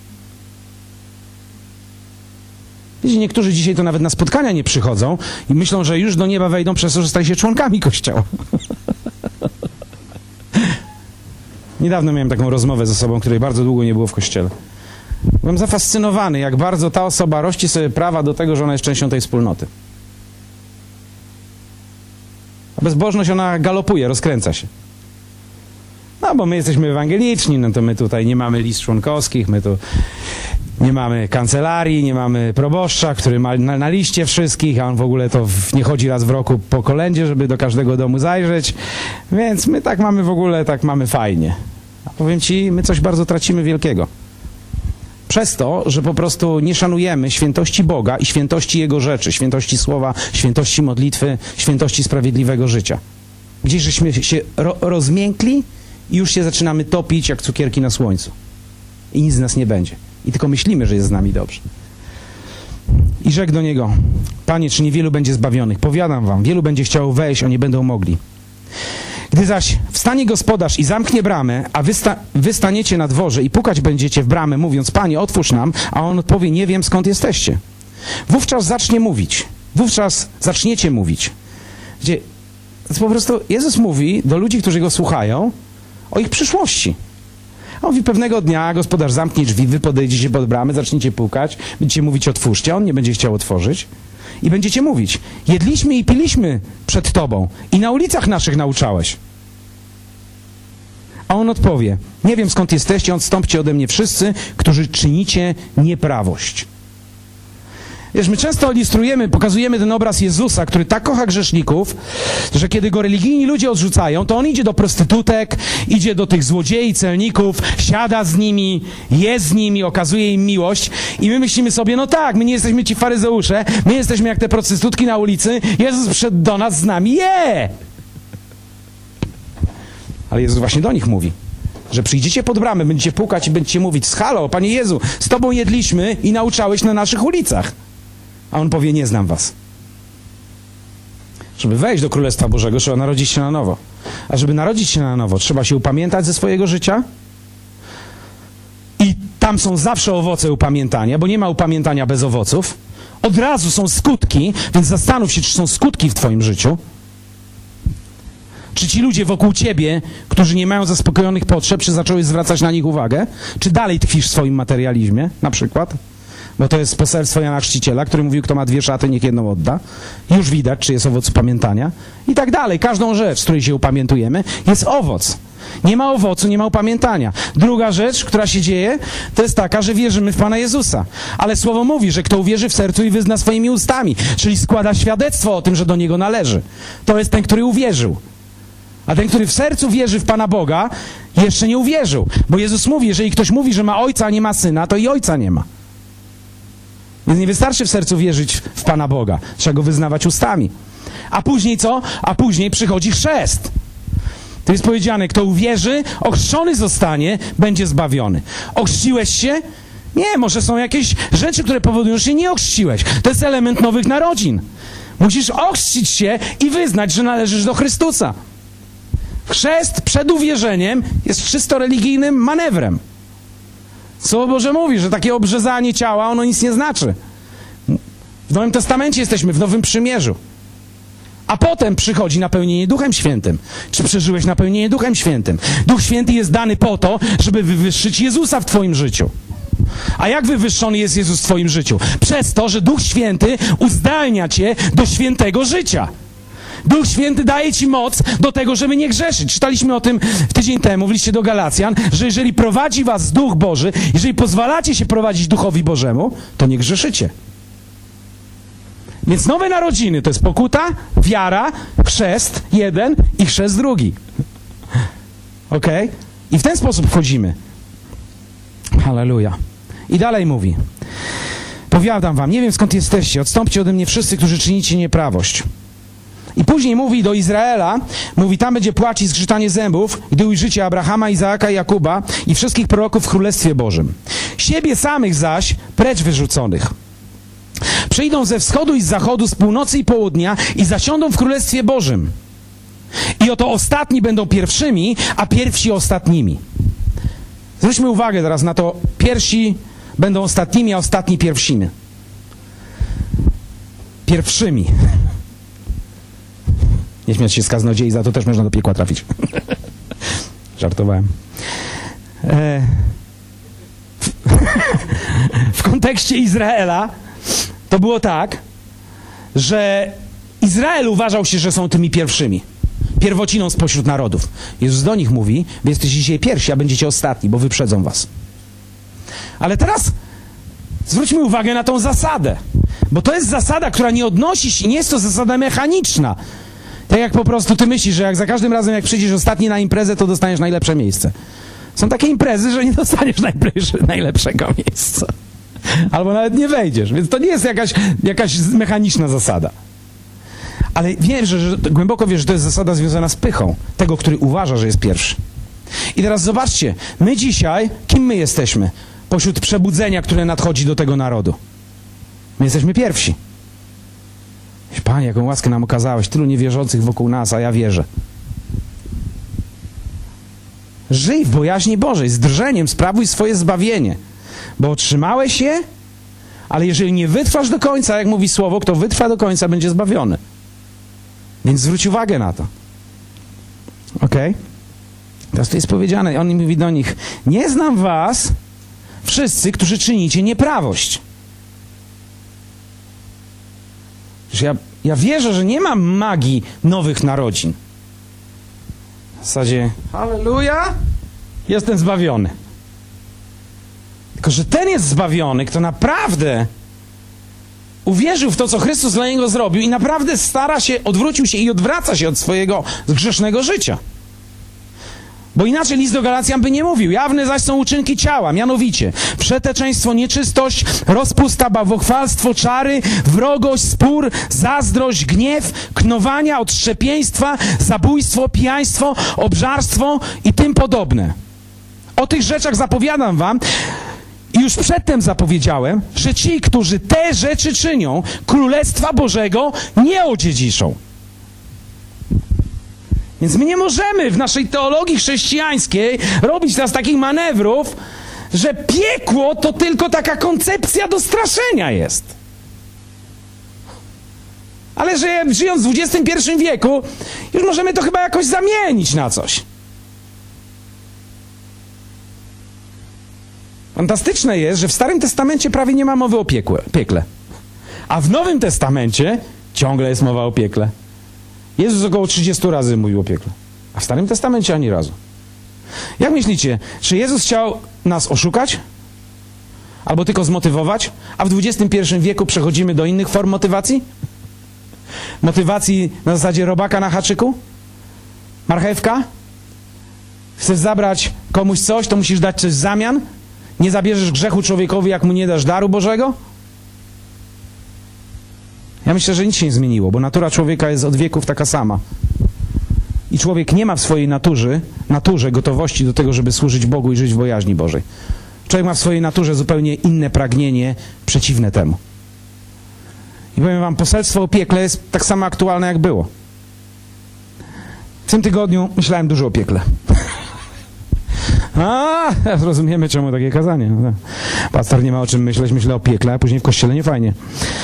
Wiecie, niektórzy dzisiaj to nawet na spotkania nie przychodzą i myślą, że już do nieba wejdą przez to, że stali się członkami Kościoła. Niedawno miałem taką rozmowę ze sobą, której bardzo długo nie było w Kościele. Byłem zafascynowany, jak bardzo ta osoba rości sobie prawa do tego, że ona jest częścią tej wspólnoty. A bezbożność, ona galopuje, rozkręca się. No, bo my jesteśmy ewangeliczni, no to my tutaj nie mamy list członkowskich, my tu nie mamy kancelarii, nie mamy proboszcza, który ma na, na liście wszystkich, a on w ogóle to w, nie chodzi raz w roku po kolędzie, żeby do każdego domu zajrzeć, więc my tak mamy w ogóle, tak mamy fajnie. A powiem ci, my coś bardzo tracimy wielkiego. Przez to, że po prostu nie szanujemy świętości Boga i świętości Jego rzeczy, świętości słowa, świętości modlitwy, świętości sprawiedliwego życia. Gdzieś żeśmy się ro rozmiękli i już się zaczynamy topić jak cukierki na słońcu. I nic z nas nie będzie. I tylko myślimy, że jest z nami dobrze. I rzekł do niego: Panie, czy niewielu będzie zbawionych? Powiadam wam, wielu będzie chciało wejść, a nie będą mogli. Gdy zaś wstanie gospodarz i zamknie bramę, a wy, sta wy staniecie na dworze i pukać będziecie w bramę, mówiąc: Panie, otwórz nam, a on odpowie: nie wiem, skąd jesteście. Wówczas zacznie mówić. Wówczas zaczniecie mówić. Gdzie po prostu Jezus mówi do ludzi, którzy Go słuchają, o ich przyszłości. A on mówi: pewnego dnia gospodarz zamknie drzwi, wy podejdziecie pod bramę, zaczniecie pukać, będziecie mówić: otwórzcie, on nie będzie chciał otworzyć. I będziecie mówić: jedliśmy i piliśmy przed Tobą i na ulicach naszych nauczałeś. A on odpowie: nie wiem, skąd jesteście, odstąpcie ode mnie wszyscy, którzy czynicie nieprawość. Wiesz, my często ilustrujemy, pokazujemy ten obraz Jezusa, który tak kocha grzeszników, że kiedy go religijni ludzie odrzucają, to on idzie do prostytutek, idzie do tych złodziei, celników, siada z nimi, je z nimi, okazuje im miłość i my myślimy sobie: no tak, my nie jesteśmy ci faryzeusze, my jesteśmy jak te prostytutki na ulicy, Jezus przyszedł do nas z nami, je! Ale Jezus właśnie do nich mówi, że przyjdziecie pod bramę, będziecie pukać i będziecie mówić: halo, Panie Jezu, z Tobą jedliśmy i nauczałeś na naszych ulicach. A on powie: nie znam was. Żeby wejść do Królestwa Bożego, trzeba narodzić się na nowo. A żeby narodzić się na nowo, trzeba się upamiętać ze swojego życia. I tam są zawsze owoce upamiętania, bo nie ma upamiętania bez owoców. Od razu są skutki, więc zastanów się, czy są skutki w twoim życiu. Czy ci ludzie wokół ciebie, którzy nie mają zaspokojonych potrzeb, czy zacząłeś zwracać na nich uwagę? Czy dalej tkwisz w swoim materializmie, na przykład? Bo to jest poselstwo Jana Chrzciciela, który mówił: kto ma dwie szaty, niech jedną odda. Już widać, czy jest owoc upamiętania. I tak dalej. Każdą rzecz, z której się upamiętujemy, jest owoc. Nie ma owocu, nie ma upamiętania. Druga rzecz, która się dzieje, to jest taka, że wierzymy w Pana Jezusa. Ale Słowo mówi, że kto uwierzy w sercu i wyzna swoimi ustami, czyli składa świadectwo o tym, że do Niego należy. To jest ten, który uwierzył. A ten, który w sercu wierzy w Pana Boga, jeszcze nie uwierzył. Bo Jezus mówi, jeżeli ktoś mówi, że ma ojca, a nie ma syna, to i ojca nie ma. Więc nie wystarczy w sercu wierzyć w Pana Boga. Trzeba Go wyznawać ustami. A później co? A później przychodzi chrzest. To jest powiedziane: kto uwierzy, ochrzczony zostanie, będzie zbawiony. Ochrzciłeś się? Nie, może są jakieś rzeczy, które powodują, że się nie ochrzciłeś. To jest element nowych narodzin. Musisz ochrzcić się i wyznać, że należysz do Chrystusa. Chrzest przed uwierzeniem jest czysto religijnym manewrem. Słowo Boże mówi, że takie obrzezanie ciała, ono nic nie znaczy. W Nowym Testamencie jesteśmy, w Nowym Przymierzu. A potem przychodzi napełnienie Duchem Świętym. Czy przeżyłeś napełnienie Duchem Świętym? Duch Święty jest dany po to, żeby wywyższyć Jezusa w twoim życiu. A jak wywyższony jest Jezus w twoim życiu? Przez to, że Duch Święty uzdalnia cię do świętego życia. Duch Święty daje ci moc do tego, żeby nie grzeszyć. Czytaliśmy o tym tydzień temu w liście do Galacjan, że jeżeli prowadzi was Duch Boży, jeżeli pozwalacie się prowadzić Duchowi Bożemu, to nie grzeszycie. Więc nowe narodziny to jest pokuta, wiara, chrzest jeden i chrzest drugi. Ok? I w ten sposób wchodzimy. Halleluja. I dalej mówi: powiadam wam, nie wiem, skąd jesteście, odstąpcie ode mnie wszyscy, którzy czynicie nieprawość. I później mówi do Izraela, mówi: tam będzie płacz i zgrzytanie zębów, gdy ujrzycie Abrahama, Izaaka i Jakuba i wszystkich proroków w Królestwie Bożym. Siebie samych zaś precz wyrzuconych. Przyjdą ze wschodu i z zachodu, z północy i południa i zasiądą w Królestwie Bożym. I oto ostatni będą pierwszymi, a pierwsi ostatnimi. Zwróćmy uwagę teraz na to: pierwsi będą ostatnimi, a ostatni pierwszymi. Pierwszymi. Nie śmiać się z kaznodziei, za to też można do piekła trafić. Żartowałem. E... w kontekście Izraela to było tak, że Izrael uważał się, że są tymi pierwszymi. Pierwociną spośród narodów. Jezus do nich mówi, wy jesteście dzisiaj pierwsi, a będziecie ostatni, bo wyprzedzą was. Ale teraz zwróćmy uwagę na tą zasadę. Bo to jest zasada, która nie odnosi się, nie jest to zasada mechaniczna. Tak jak po prostu ty myślisz, że jak za każdym razem, jak przyjdziesz ostatni na imprezę, to dostaniesz najlepsze miejsce. Są takie imprezy, że nie dostaniesz najlepszego miejsca. Albo nawet nie wejdziesz. Więc to nie jest jakaś, jakaś mechaniczna zasada. Ale wiem, że, że głęboko wiesz, że to jest zasada związana z pychą tego, który uważa, że jest pierwszy. I teraz zobaczcie, my dzisiaj, kim my jesteśmy pośród przebudzenia, które nadchodzi do tego narodu? My jesteśmy pierwsi. Panie, jaką łaskę nam okazałeś, tylu niewierzących wokół nas, a ja wierzę. Żyj w bojaźni Bożej, z drżeniem sprawuj swoje zbawienie, bo otrzymałeś je, ale jeżeli nie wytrwasz do końca, jak mówi słowo, kto wytrwa do końca, będzie zbawiony. Więc zwróć uwagę na to. Okej? Okay? Teraz to jest powiedziane, on mówi do nich, nie znam was, wszyscy, którzy czynicie nieprawość. Ja, ja wierzę, że nie ma magii nowych narodzin. W zasadzie, halleluja, jestem zbawiony. Tylko że ten jest zbawiony, kto naprawdę uwierzył w to, co Chrystus dla niego zrobił i naprawdę stara się, odwrócił się i odwraca się od swojego grzesznego życia. Bo inaczej list do Galacjan by nie mówił. Jawne zaś są uczynki ciała, mianowicie przeteczeństwo, nieczystość, rozpusta, bałwochwalstwo, czary, wrogość, spór, zazdrość, gniew, knowania, odszczepieństwa, zabójstwo, pijaństwo, obżarstwo i tym podobne. O tych rzeczach zapowiadam wam i już przedtem zapowiedziałem, że ci, którzy te rzeczy czynią, Królestwa Bożego nie odziedziczą. Więc my nie możemy w naszej teologii chrześcijańskiej robić teraz takich manewrów, że piekło to tylko taka koncepcja do straszenia jest. Ale że żyjąc w dwudziestym pierwszym wieku, już możemy to chyba jakoś zamienić na coś. Fantastyczne jest, że w Starym Testamencie prawie nie ma mowy o piekle, piekle. A w Nowym Testamencie ciągle jest mowa o piekle. Jezus około trzydziestu razy mówił o piekle, a w Starym Testamencie ani razu. Jak myślicie, czy Jezus chciał nas oszukać? Albo tylko zmotywować? A w dwudziestym pierwszym wieku przechodzimy do innych form motywacji? Motywacji na zasadzie robaka na haczyku? Marchewka? Chcesz zabrać komuś coś, to musisz dać coś w zamian? Nie zabierzesz grzechu człowiekowi, jak mu nie dasz daru Bożego? Ja myślę, że nic się nie zmieniło, bo natura człowieka jest od wieków taka sama. I człowiek nie ma w swojej naturze, naturze gotowości do tego, żeby służyć Bogu i żyć w bojaźni Bożej. Człowiek ma w swojej naturze zupełnie inne pragnienie, przeciwne temu. I powiem wam, poselstwo o piekle jest tak samo aktualne, jak było. W tym tygodniu myślałem dużo o piekle. A, rozumiemy, czemu takie kazanie. Pastor nie ma o czym myśleć, myślę o piekle, a później w kościele nie fajnie.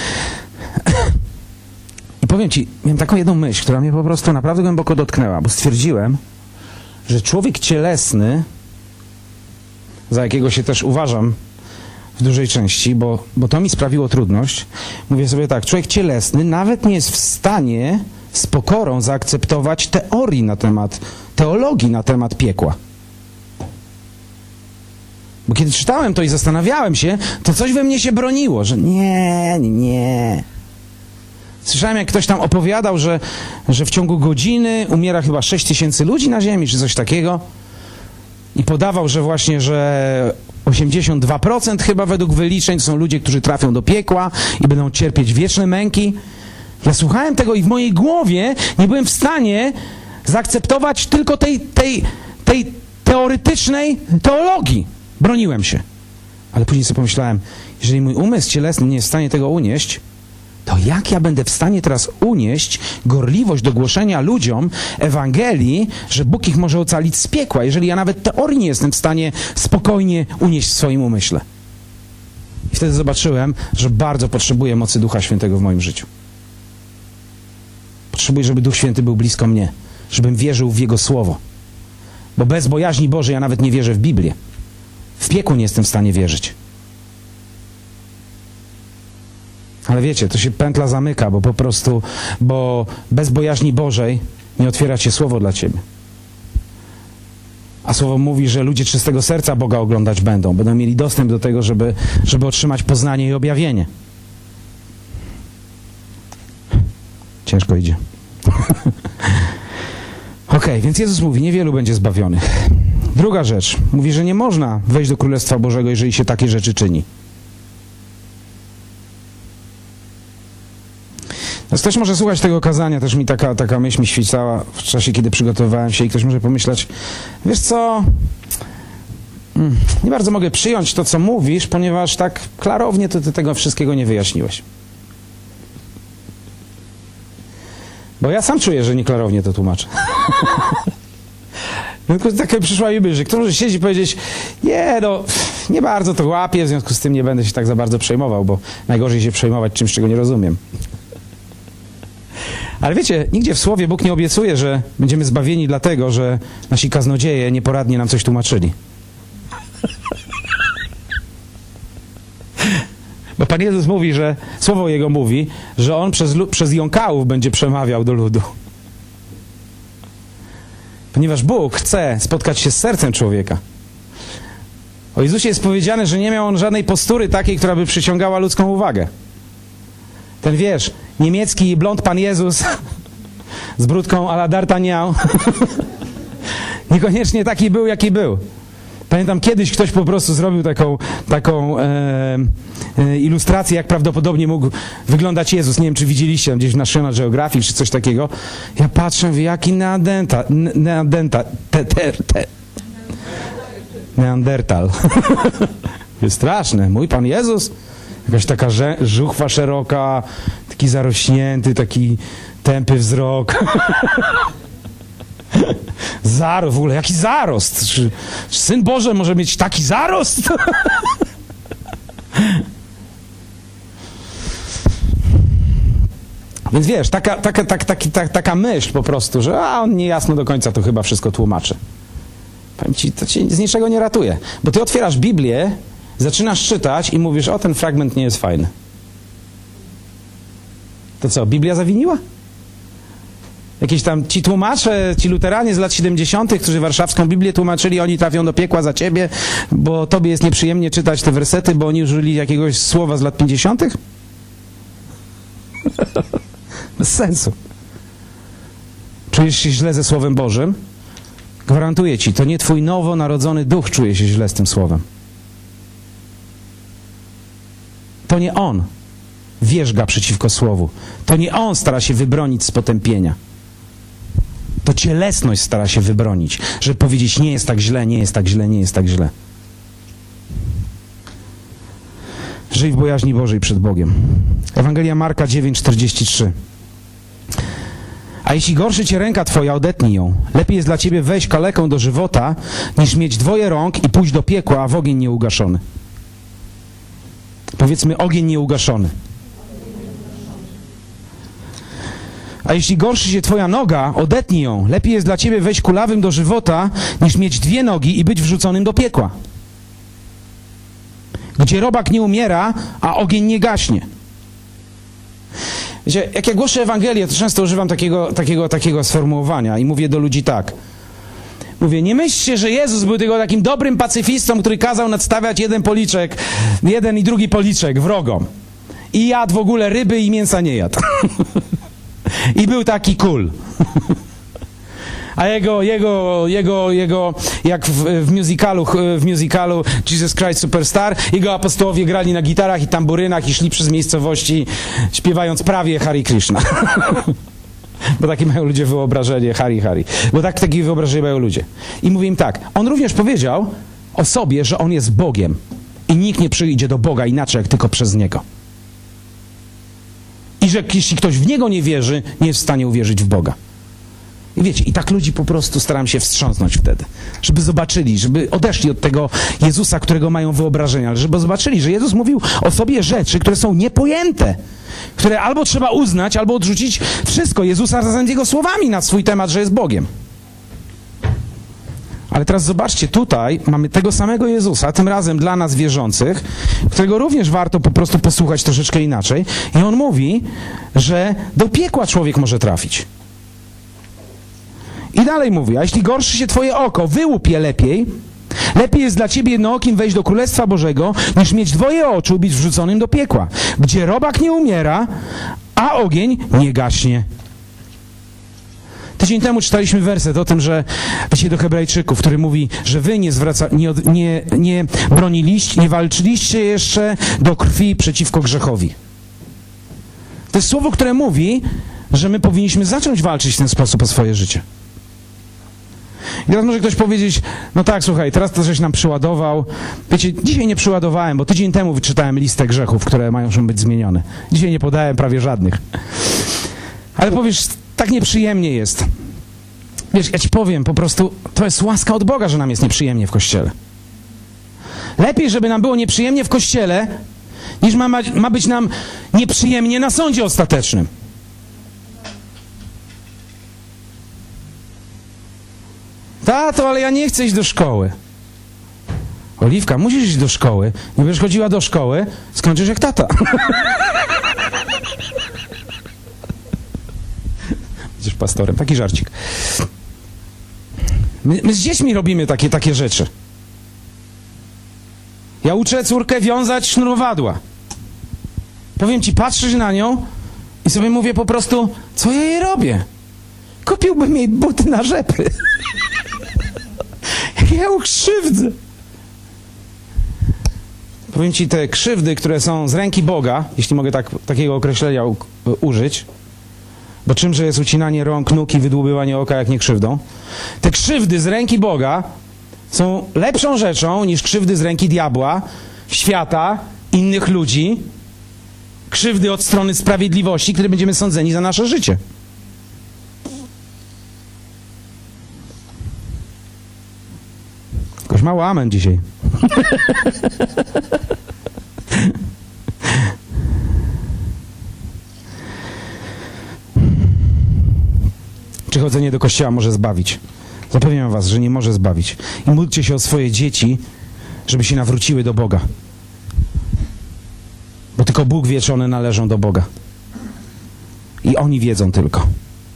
I powiem ci, miałem taką jedną myśl, która mnie po prostu naprawdę głęboko dotknęła, bo stwierdziłem, że człowiek cielesny, za jakiego się też uważam w dużej części, bo, bo to mi sprawiło trudność, mówię sobie tak, człowiek cielesny nawet nie jest w stanie z pokorą zaakceptować teorii na temat, teologii na temat piekła. Bo kiedy czytałem to i zastanawiałem się, to coś we mnie się broniło, że nie, nie. Słyszałem, jak ktoś tam opowiadał, że, że w ciągu godziny umiera chyba sześć tysięcy ludzi na ziemi, czy coś takiego. I podawał, że właśnie, że osiemdziesiąt dwa procent chyba według wyliczeń to są ludzie, którzy trafią do piekła i będą cierpieć wieczne męki. Ja słuchałem tego i w mojej głowie nie byłem w stanie zaakceptować tylko tej, tej, tej teoretycznej teologii. Broniłem się. Ale później sobie pomyślałem, jeżeli mój umysł cielesny nie jest w stanie tego unieść, to jak ja będę w stanie teraz unieść gorliwość do głoszenia ludziom Ewangelii, że Bóg ich może ocalić z piekła, jeżeli ja nawet teorii nie jestem w stanie spokojnie unieść w swoim umyśle. I wtedy zobaczyłem, że bardzo potrzebuję mocy Ducha Świętego w moim życiu. Potrzebuję, żeby Duch Święty był blisko mnie, żebym wierzył w Jego Słowo. Bo bez bojaźni Bożej ja nawet nie wierzę w Biblię. W piekło nie jestem w stanie wierzyć. Ale wiecie, to się pętla zamyka, bo po prostu, bo bez bojaźni Bożej nie otwiera się słowo dla ciebie. A słowo mówi, że ludzie czystego serca Boga oglądać będą. Będą mieli dostęp do tego, żeby, żeby otrzymać poznanie i objawienie. Ciężko idzie. Okej, okay, więc Jezus mówi, niewielu będzie zbawionych. Druga rzecz. Mówi, że nie można wejść do Królestwa Bożego, jeżeli się takie rzeczy czyni. Więc ktoś może słuchać tego kazania, też mi taka, taka myśl mi świecała w czasie, kiedy przygotowywałem się i ktoś może pomyśleć, wiesz co, nie bardzo mogę przyjąć to, co mówisz, ponieważ tak klarownie to ty tego wszystkiego nie wyjaśniłeś. Bo ja sam czuję, że nieklarownie to tłumaczę. Tylko taka przyszła mi myśl, że ktoś może siedzi i powiedzieć, nie no, nie bardzo to łapię, w związku z tym nie będę się tak za bardzo przejmował, bo najgorzej się przejmować czymś, czego nie rozumiem. Ale wiecie, nigdzie w Słowie Bóg nie obiecuje, że będziemy zbawieni dlatego, że nasi kaznodzieje nieporadnie nam coś tłumaczyli. Bo Pan Jezus mówi, że Słowo Jego mówi, że On przez, przez jąkałów będzie przemawiał do ludu. Ponieważ Bóg chce spotkać się z sercem człowieka. O Jezusie jest powiedziane, że nie miał On żadnej postury takiej, która by przyciągała ludzką uwagę. Ten, wiesz, niemiecki blond Pan Jezus z brudką a la D'Artagnan niekoniecznie taki był, jaki był. Pamiętam, kiedyś ktoś po prostu zrobił taką, taką e, e, ilustrację, jak prawdopodobnie mógł wyglądać Jezus. Nie wiem, czy widzieliście gdzieś w National Geographic, czy coś takiego. Ja patrzę, w jaki neandenta, neandenta, te, te, te. Neandertal. Jest straszne. Mój Pan Jezus, jakaś taka żuchwa szeroka, taki zarośnięty, taki tępy wzrok. Zarost, w ogóle, jaki zarost? Czy, czy Syn Boży może mieć taki zarost? Więc wiesz, taka, taka, taka, taka, taka myśl po prostu, że a on niejasno do końca to chyba wszystko tłumaczy. Powiem ci, to ci z niczego nie ratuje. Bo ty otwierasz Biblię, zaczynasz czytać i mówisz, o, ten fragment nie jest fajny. To co, Biblia zawiniła? Jakieś tam ci tłumacze, ci luteranie z lat siedemdziesiątych, którzy warszawską Biblię tłumaczyli, oni trafią do piekła za ciebie, bo tobie jest nieprzyjemnie czytać te wersety, bo oni użyli jakiegoś słowa z lat pięćdziesiątych? Bez sensu. Czujesz się źle ze Słowem Bożym? Gwarantuję ci, to nie twój nowonarodzony duch czuje się źle z tym Słowem. To nie on wierzga przeciwko Słowu. To nie on stara się wybronić z potępienia. To cielesność stara się wybronić, żeby powiedzieć, nie jest tak źle, nie jest tak źle, nie jest tak źle. Żyj w bojaźni Bożej przed Bogiem. Ewangelia Marka dziewięć czterdzieści trzy. A jeśli gorszy cię ręka twoja, odetnij ją. Lepiej jest dla ciebie wejść kaleką do żywota, niż mieć dwoje rąk i pójść do piekła, a w ogień nieugaszony. Powiedzmy, ogień nieugaszony. A jeśli gorszy się twoja noga, odetnij ją. Lepiej jest dla ciebie wejść kulawym do żywota, niż mieć dwie nogi i być wrzuconym do piekła, gdzie robak nie umiera, a ogień nie gaśnie. Wiecie, jak ja głoszę Ewangelię, to często używam takiego, takiego, takiego sformułowania i mówię do ludzi tak. Mówię, nie myślcie, że Jezus był tylko takim dobrym pacyfistą, który kazał nadstawiać jeden policzek, jeden i drugi policzek wrogom. I jadł w ogóle ryby i mięsa nie jadł. I był taki cool. A jego, jego, jego, jego, jak w, w musicalu, w musicalu Jesus Christ Superstar, jego apostołowie grali na gitarach i tamburynach i szli przez miejscowości, śpiewając prawie Hare Krishna. Bo takie mają ludzie wyobrażenie, Hari, Hari. Bo tak, takie wyobrażenie mają ludzie. I mówię im tak, on również powiedział o sobie, że on jest Bogiem i nikt nie przyjdzie do Boga inaczej, jak tylko przez Niego. I że jeśli ktoś w Niego nie wierzy, nie jest w stanie uwierzyć w Boga. I wiecie, i tak ludzi po prostu staram się wstrząsnąć wtedy, żeby zobaczyli, żeby odeszli od tego Jezusa, którego mają wyobrażenia, ale żeby zobaczyli, że Jezus mówił o sobie rzeczy, które są niepojęte, które albo trzeba uznać, albo odrzucić wszystko Jezusa razem z Jego słowami na swój temat, że jest Bogiem. Ale teraz zobaczcie, tutaj mamy tego samego Jezusa, tym razem dla nas wierzących, którego również warto po prostu posłuchać troszeczkę inaczej. I on mówi, że do piekła człowiek może trafić. I dalej mówi, a jeśli gorszy się twoje oko, wyłup je lepiej. Lepiej jest dla ciebie jednookim wejść do Królestwa Bożego, niż mieć dwoje oczu i być wrzuconym do piekła, gdzie robak nie umiera, a ogień nie gaśnie. Tydzień temu czytaliśmy werset o tym, że wiecie, do Hebrajczyków, który mówi, że wy nie, zwraca, nie, nie, nie broniliście, nie walczyliście jeszcze do krwi przeciwko grzechowi. To jest słowo, które mówi, że my powinniśmy zacząć walczyć w ten sposób o swoje życie. I teraz może ktoś powiedzieć, no tak, słuchaj, teraz to żeś nam przyładował. Wiecie, dzisiaj nie przyładowałem, bo tydzień temu wyczytałem listę grzechów, które mają być zmienione. Dzisiaj nie podałem prawie żadnych. Ale powiesz, tak nieprzyjemnie jest. Wiesz, ja ci powiem, po prostu to jest łaska od Boga, że nam jest nieprzyjemnie w Kościele. Lepiej, żeby nam było nieprzyjemnie w Kościele, niż ma, ma być nam nieprzyjemnie na sądzie ostatecznym. Tato, ale ja nie chcę iść do szkoły. Oliwka, musisz iść do szkoły. Nie będziesz chodziła do szkoły, skończysz jak tata. Będziesz pastorem. Taki żarcik. My, my z dziećmi robimy takie, takie rzeczy. Ja uczę córkę wiązać sznurowadła. Powiem ci, patrzysz na nią i sobie mówię po prostu, co ja jej robię? Kupiłbym jej buty na rzepy. Ja ją krzywdzę. Powiem ci, te krzywdy, które są z ręki Boga, jeśli mogę tak, takiego określenia u, użyć, bo czymże jest ucinanie rąk, nóg i wydłubywanie oka, jak nie krzywdą? Te krzywdy z ręki Boga są lepszą rzeczą niż krzywdy z ręki diabła, świata, innych ludzi, krzywdy od strony sprawiedliwości, które będziemy sądzeni za nasze życie. Jakoś mało amen dzisiaj. Czy chodzenie do kościoła może zbawić? Zapewniam was, że nie może zbawić. I módlcie się o swoje dzieci, żeby się nawróciły do Boga. Bo tylko Bóg wie, czy one należą do Boga. I oni wiedzą tylko.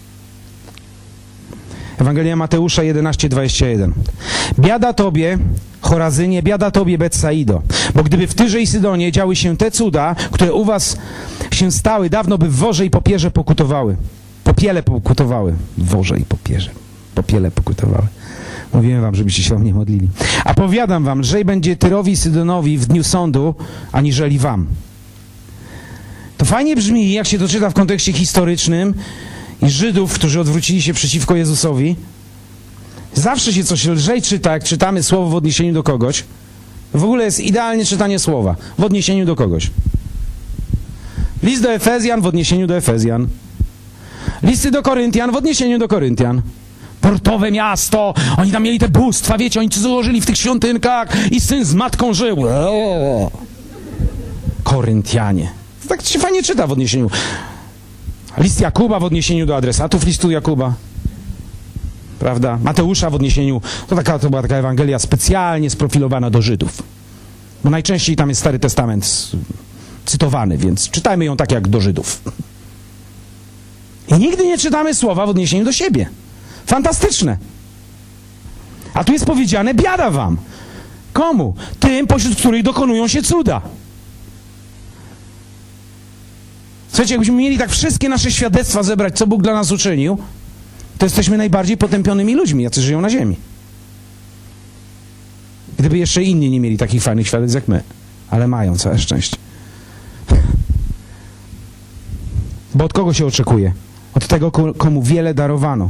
Ewangelia Mateusza jedenaście, dwadzieścia jeden. Biada tobie, Chorazynie, biada tobie, Betsaido, bo gdyby w Tyrze i Sydonie działy się te cuda, które u was się stały, dawno by w worze i popierze pokutowały. Popiele pokutowały. W worze i popierze. Popiele pokutowały. Mówiłem wam, żebyście się o mnie modlili. A powiadam wam, lżej będzie Tyrowi i Sydonowi w dniu sądu, aniżeli wam. To fajnie brzmi, jak się to czyta w kontekście historycznym, i Żydów, którzy odwrócili się przeciwko Jezusowi. Zawsze się coś lżej czyta, jak czytamy słowo w odniesieniu do kogoś. W ogóle jest idealnie czytanie słowa w odniesieniu do kogoś. List do Efezjan w odniesieniu do Efezjan. Listy do Koryntian w odniesieniu do Koryntian. Portowe miasto, oni tam mieli te bóstwa, wiecie, oni złożyli w tych świątynkach i syn z matką żył. Koryntianie. Tak się fajnie czyta w odniesieniu. List Jakuba w odniesieniu do adresatów listu Jakuba. Prawda? Mateusza w odniesieniu... To, taka, to była taka Ewangelia specjalnie sprofilowana do Żydów. Bo najczęściej tam jest Stary Testament cytowany, więc czytajmy ją tak jak do Żydów. I nigdy nie czytamy słowa w odniesieniu do siebie. Fantastyczne. A tu jest powiedziane, biada wam. Komu? Tym, pośród których dokonują się cuda. Słuchajcie, jakbyśmy mieli tak wszystkie nasze świadectwa zebrać, co Bóg dla nas uczynił, to jesteśmy najbardziej potępionymi ludźmi, jacy żyją na ziemi. Gdyby jeszcze inni nie mieli takich fajnych świadectw jak my. Ale mają, całe szczęście. Bo od kogo się oczekuje? Od tego, komu wiele darowano.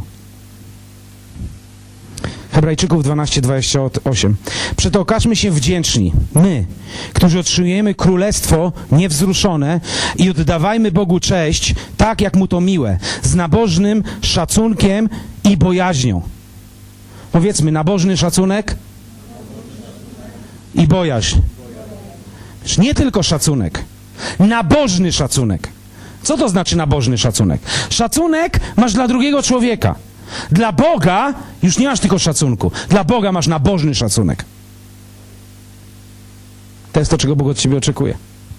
Hebrajczyków dwanaście, dwadzieścia osiem. Przeto okażmy się wdzięczni, my, którzy otrzymujemy królestwo niewzruszone, i oddawajmy Bogu cześć, tak jak Mu to miłe, z nabożnym szacunkiem i bojaźnią. Powiedzmy, nabożny szacunek i bojaźń. Nie tylko szacunek, nabożny szacunek. Co to znaczy nabożny szacunek? Szacunek masz dla drugiego człowieka. Dla Boga już nie masz tylko szacunku. Dla Boga masz nabożny szacunek. To jest to, czego Bóg od ciebie oczekuje.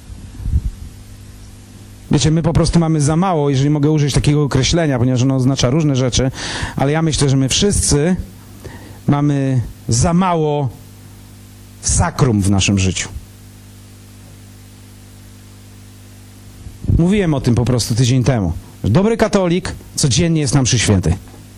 Wiecie, my po prostu mamy za mało, jeżeli mogę użyć takiego określenia, ponieważ ono oznacza różne rzeczy, ale ja myślę, że my wszyscy mamy za mało sakrum w naszym życiu. Mówiłem o tym po prostu tydzień temu. Dobry katolik codziennie jest na mszy świętej.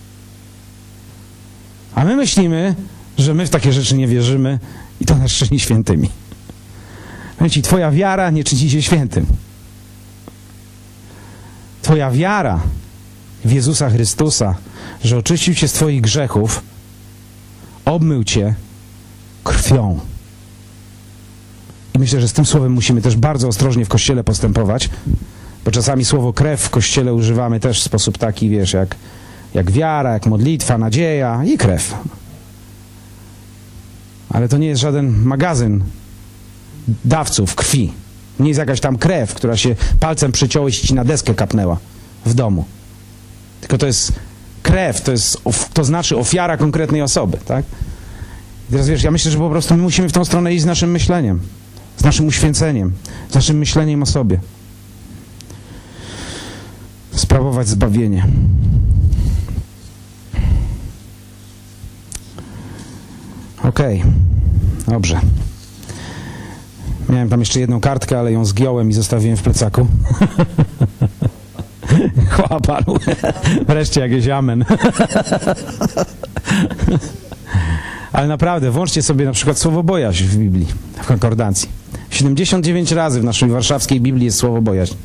A my myślimy, że my w takie rzeczy nie wierzymy i to nas czyni świętymi. Ci, twoja wiara nie czyni cię świętym. Twoja wiara w Jezusa Chrystusa, że oczyścił cię z twoich grzechów, obmył cię krwią. I myślę, że z tym słowem musimy też bardzo ostrożnie w Kościele postępować, bo czasami słowo krew w Kościele używamy też w sposób taki, wiesz, jak, jak wiara, jak modlitwa, nadzieja i krew. Ale to nie jest żaden magazyn dawców krwi. Nie jest jakaś tam krew, która się palcem przyciąłeś i ci na deskę kapnęła w domu. Tylko to jest krew, to, jest, to znaczy ofiara konkretnej osoby, tak? I teraz wiesz, ja myślę, że po prostu my musimy w tą stronę iść z naszym myśleniem, z naszym uświęceniem, z naszym myśleniem o sobie. Sprawować zbawienie. Okej, okay. Dobrze. Miałem tam jeszcze jedną kartkę, ale ją zgiąłem i zostawiłem w plecaku. Chwała Panu. Wreszcie jakieś amen. Ale naprawdę, włączcie sobie na przykład słowo bojaźń w Biblii, w konkordancji. siedemdziesiąt dziewięć razy w naszej warszawskiej Biblii jest słowo bojaźń.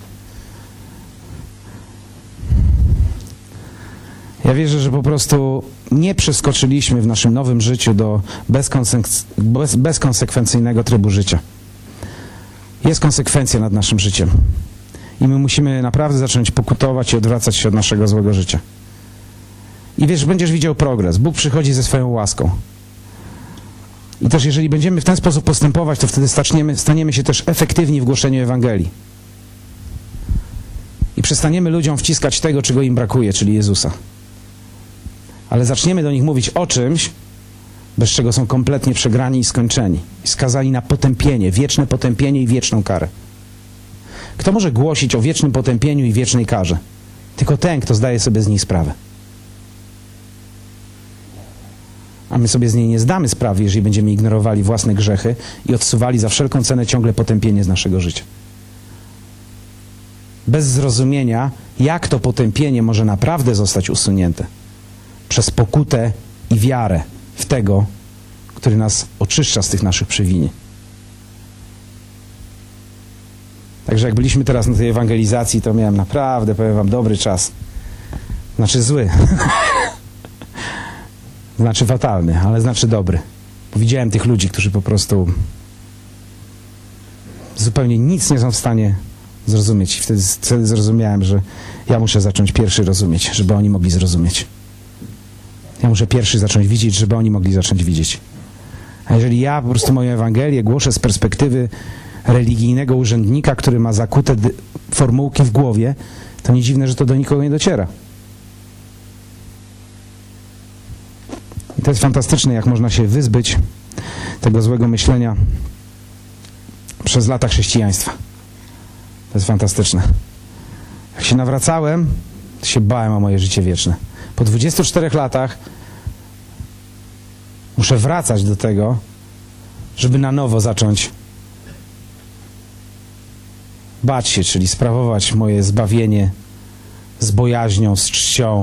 Ja wierzę, że po prostu nie przeskoczyliśmy w naszym nowym życiu do bezkonsek- bez, bezkonsekwencyjnego trybu życia. Jest konsekwencja nad naszym życiem. I my musimy naprawdę zacząć pokutować i odwracać się od naszego złego życia. I wiesz, będziesz widział progres. Bóg przychodzi ze swoją łaską. I też jeżeli będziemy w ten sposób postępować, to wtedy staniemy, staniemy się też efektywni w głoszeniu Ewangelii. I przestaniemy ludziom wciskać tego, czego im brakuje, czyli Jezusa. Ale zaczniemy do nich mówić o czymś, bez czego są kompletnie przegrani i skończeni. I skazani na potępienie, wieczne potępienie i wieczną karę. Kto może głosić o wiecznym potępieniu i wiecznej karze? Tylko ten, kto zdaje sobie z niej sprawę. A my sobie z niej nie zdamy sprawy, jeżeli będziemy ignorowali własne grzechy i odsuwali za wszelką cenę ciągle potępienie z naszego życia. Bez zrozumienia, jak to potępienie może naprawdę zostać usunięte. Przez pokutę i wiarę w tego, który nas oczyszcza z tych naszych przewinień. Także jak byliśmy teraz na tej ewangelizacji, to miałem naprawdę, powiem wam, dobry czas. Znaczy zły. Znaczy fatalny, ale znaczy dobry. Bo widziałem tych ludzi, którzy po prostu zupełnie nic nie są w stanie zrozumieć. I wtedy, wtedy zrozumiałem, że ja muszę zacząć pierwszy rozumieć, żeby oni mogli zrozumieć. Ja muszę pierwszy zacząć widzieć, żeby oni mogli zacząć widzieć. A jeżeli ja po prostu moją Ewangelię głoszę z perspektywy religijnego urzędnika, który ma zakute formułki w głowie, to nie dziwne, że to do nikogo nie dociera. I to jest fantastyczne, jak można się wyzbyć tego złego myślenia przez lata chrześcijaństwa. To jest fantastyczne. Jak się nawracałem, to się bałem o moje życie wieczne. Po dwudziestu czterech latach muszę wracać do tego, żeby na nowo zacząć bać się, czyli sprawować moje zbawienie z bojaźnią, z czcią,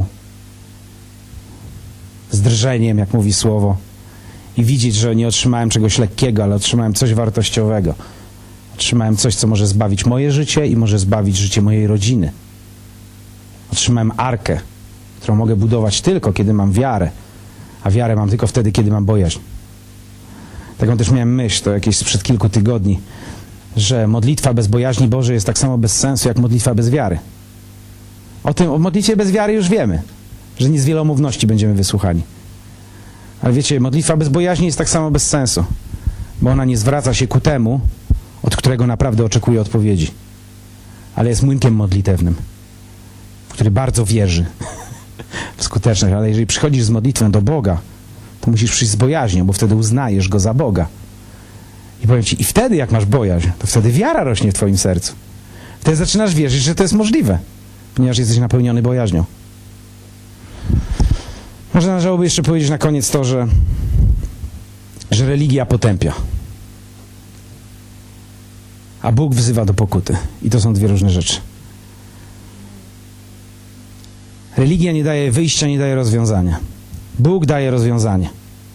z drżeniem, jak mówi słowo, i widzieć, że nie otrzymałem czegoś lekkiego, ale otrzymałem coś wartościowego. Otrzymałem coś, co może zbawić moje życie i może zbawić życie mojej rodziny. Otrzymałem arkę, którą mogę budować tylko, kiedy mam wiarę, a wiarę mam tylko wtedy, kiedy mam bojaźń. Taką też miałem myśl, to jakieś sprzed kilku tygodni, że modlitwa bez bojaźni Bożej jest tak samo bez sensu, jak modlitwa bez wiary. O tym, o modlitwie bez wiary już wiemy, że nie z wielomówności będziemy wysłuchani. Ale wiecie, modlitwa bez bojaźni jest tak samo bez sensu, bo ona nie zwraca się ku temu, od którego naprawdę oczekuje odpowiedzi, ale jest młynkiem modlitewnym, w który bardzo wierzy, w skuteczność, ale jeżeli przychodzisz z modlitwą do Boga, to musisz przyjść z bojaźnią, bo wtedy uznajesz Go za Boga. I powiem ci, i wtedy jak masz bojaźń, to wtedy wiara rośnie w twoim sercu. Wtedy zaczynasz wierzyć, że to jest możliwe, ponieważ jesteś napełniony bojaźnią. Może należałoby jeszcze powiedzieć na koniec to, że, że religia potępia, a Bóg wzywa do pokuty. I to są dwie różne rzeczy. Religia nie daje wyjścia, nie daje rozwiązania. Bóg daje rozwiązanie.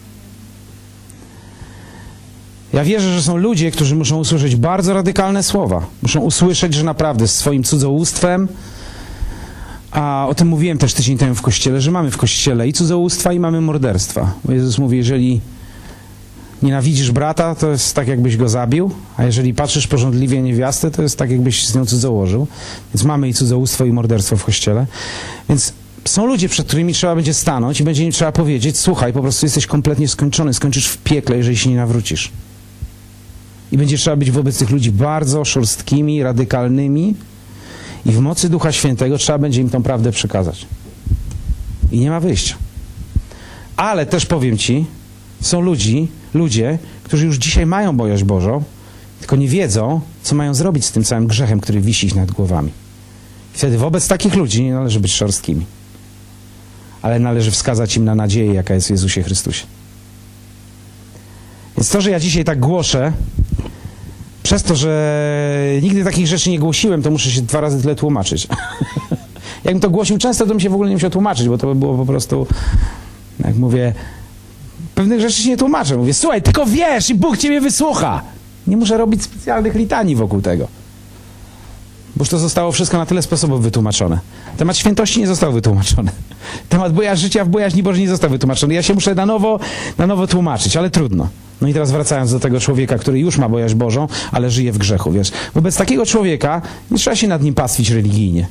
Ja wierzę, że są ludzie, którzy muszą usłyszeć bardzo radykalne słowa. Muszą usłyszeć, że naprawdę z swoim cudzołóstwem, a o tym mówiłem też tydzień temu w Kościele, że mamy w Kościele i cudzołóstwa, i mamy morderstwa. Bo Jezus mówi, jeżeli nienawidzisz brata, to jest tak, jakbyś go zabił, a jeżeli patrzysz pożądliwie niewiastę, to jest tak, jakbyś z nią cudzołożył. Więc mamy i cudzołóstwo, i morderstwo w Kościele. Więc są ludzie, przed którymi trzeba będzie stanąć i będzie im trzeba powiedzieć, słuchaj, po prostu jesteś kompletnie skończony, skończysz w piekle, jeżeli się nie nawrócisz. I będzie trzeba być wobec tych ludzi bardzo szorstkimi, radykalnymi i w mocy Ducha Świętego trzeba będzie im tą prawdę przekazać. I nie ma wyjścia. Ale też powiem ci, są ludzi, ludzie, którzy już dzisiaj mają bojaźń Bożą, tylko nie wiedzą, co mają zrobić z tym całym grzechem, który wisi ich nad głowami. I wtedy wobec takich ludzi nie należy być szorstkimi. Ale należy wskazać im na nadzieję, jaka jest w Jezusie Chrystusie. Więc to, że ja dzisiaj tak głoszę, przez to, że nigdy takich rzeczy nie głosiłem, to muszę się dwa razy tyle tłumaczyć. Jakbym to głosił często, to bym się w ogóle nie musiał tłumaczyć, bo to by było po prostu, jak mówię, pewnych rzeczy się nie tłumaczę. Mówię, słuchaj, tylko wiesz i Bóg ciebie wysłucha. Nie muszę robić specjalnych litanii wokół tego. Bo już to zostało wszystko na tyle sposobów wytłumaczone. Temat świętości nie został wytłumaczony. Temat boja życia w bojaźni Bożej nie został wytłumaczony. Ja się muszę na nowo, na nowo tłumaczyć, ale trudno. No i teraz wracając do tego człowieka, który już ma bojaźń Bożą, ale żyje w grzechu, wiesz. Wobec takiego człowieka nie trzeba się nad nim pastwić religijnie.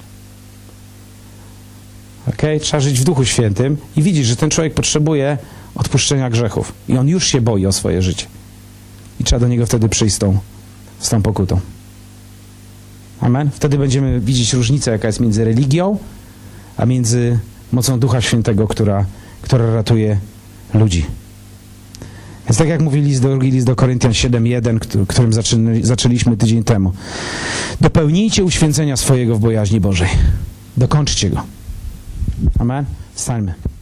Okay? Trzeba żyć w Duchu Świętym i widzieć, że ten człowiek potrzebuje odpuszczenia grzechów. I on już się boi o swoje życie. I trzeba do niego wtedy przyjść z tą, z tą pokutą. Amen? Wtedy będziemy widzieć różnicę, jaka jest między religią, a między mocą Ducha Świętego, która, która ratuje ludzi. Więc tak jak mówi list do, drugi list do Koryntian siedem jeden, którym zaczęli, zaczęliśmy tydzień temu. Dopełnijcie uświęcenia swojego w bojaźni Bożej. Dokończcie go. Amen? Wstańmy.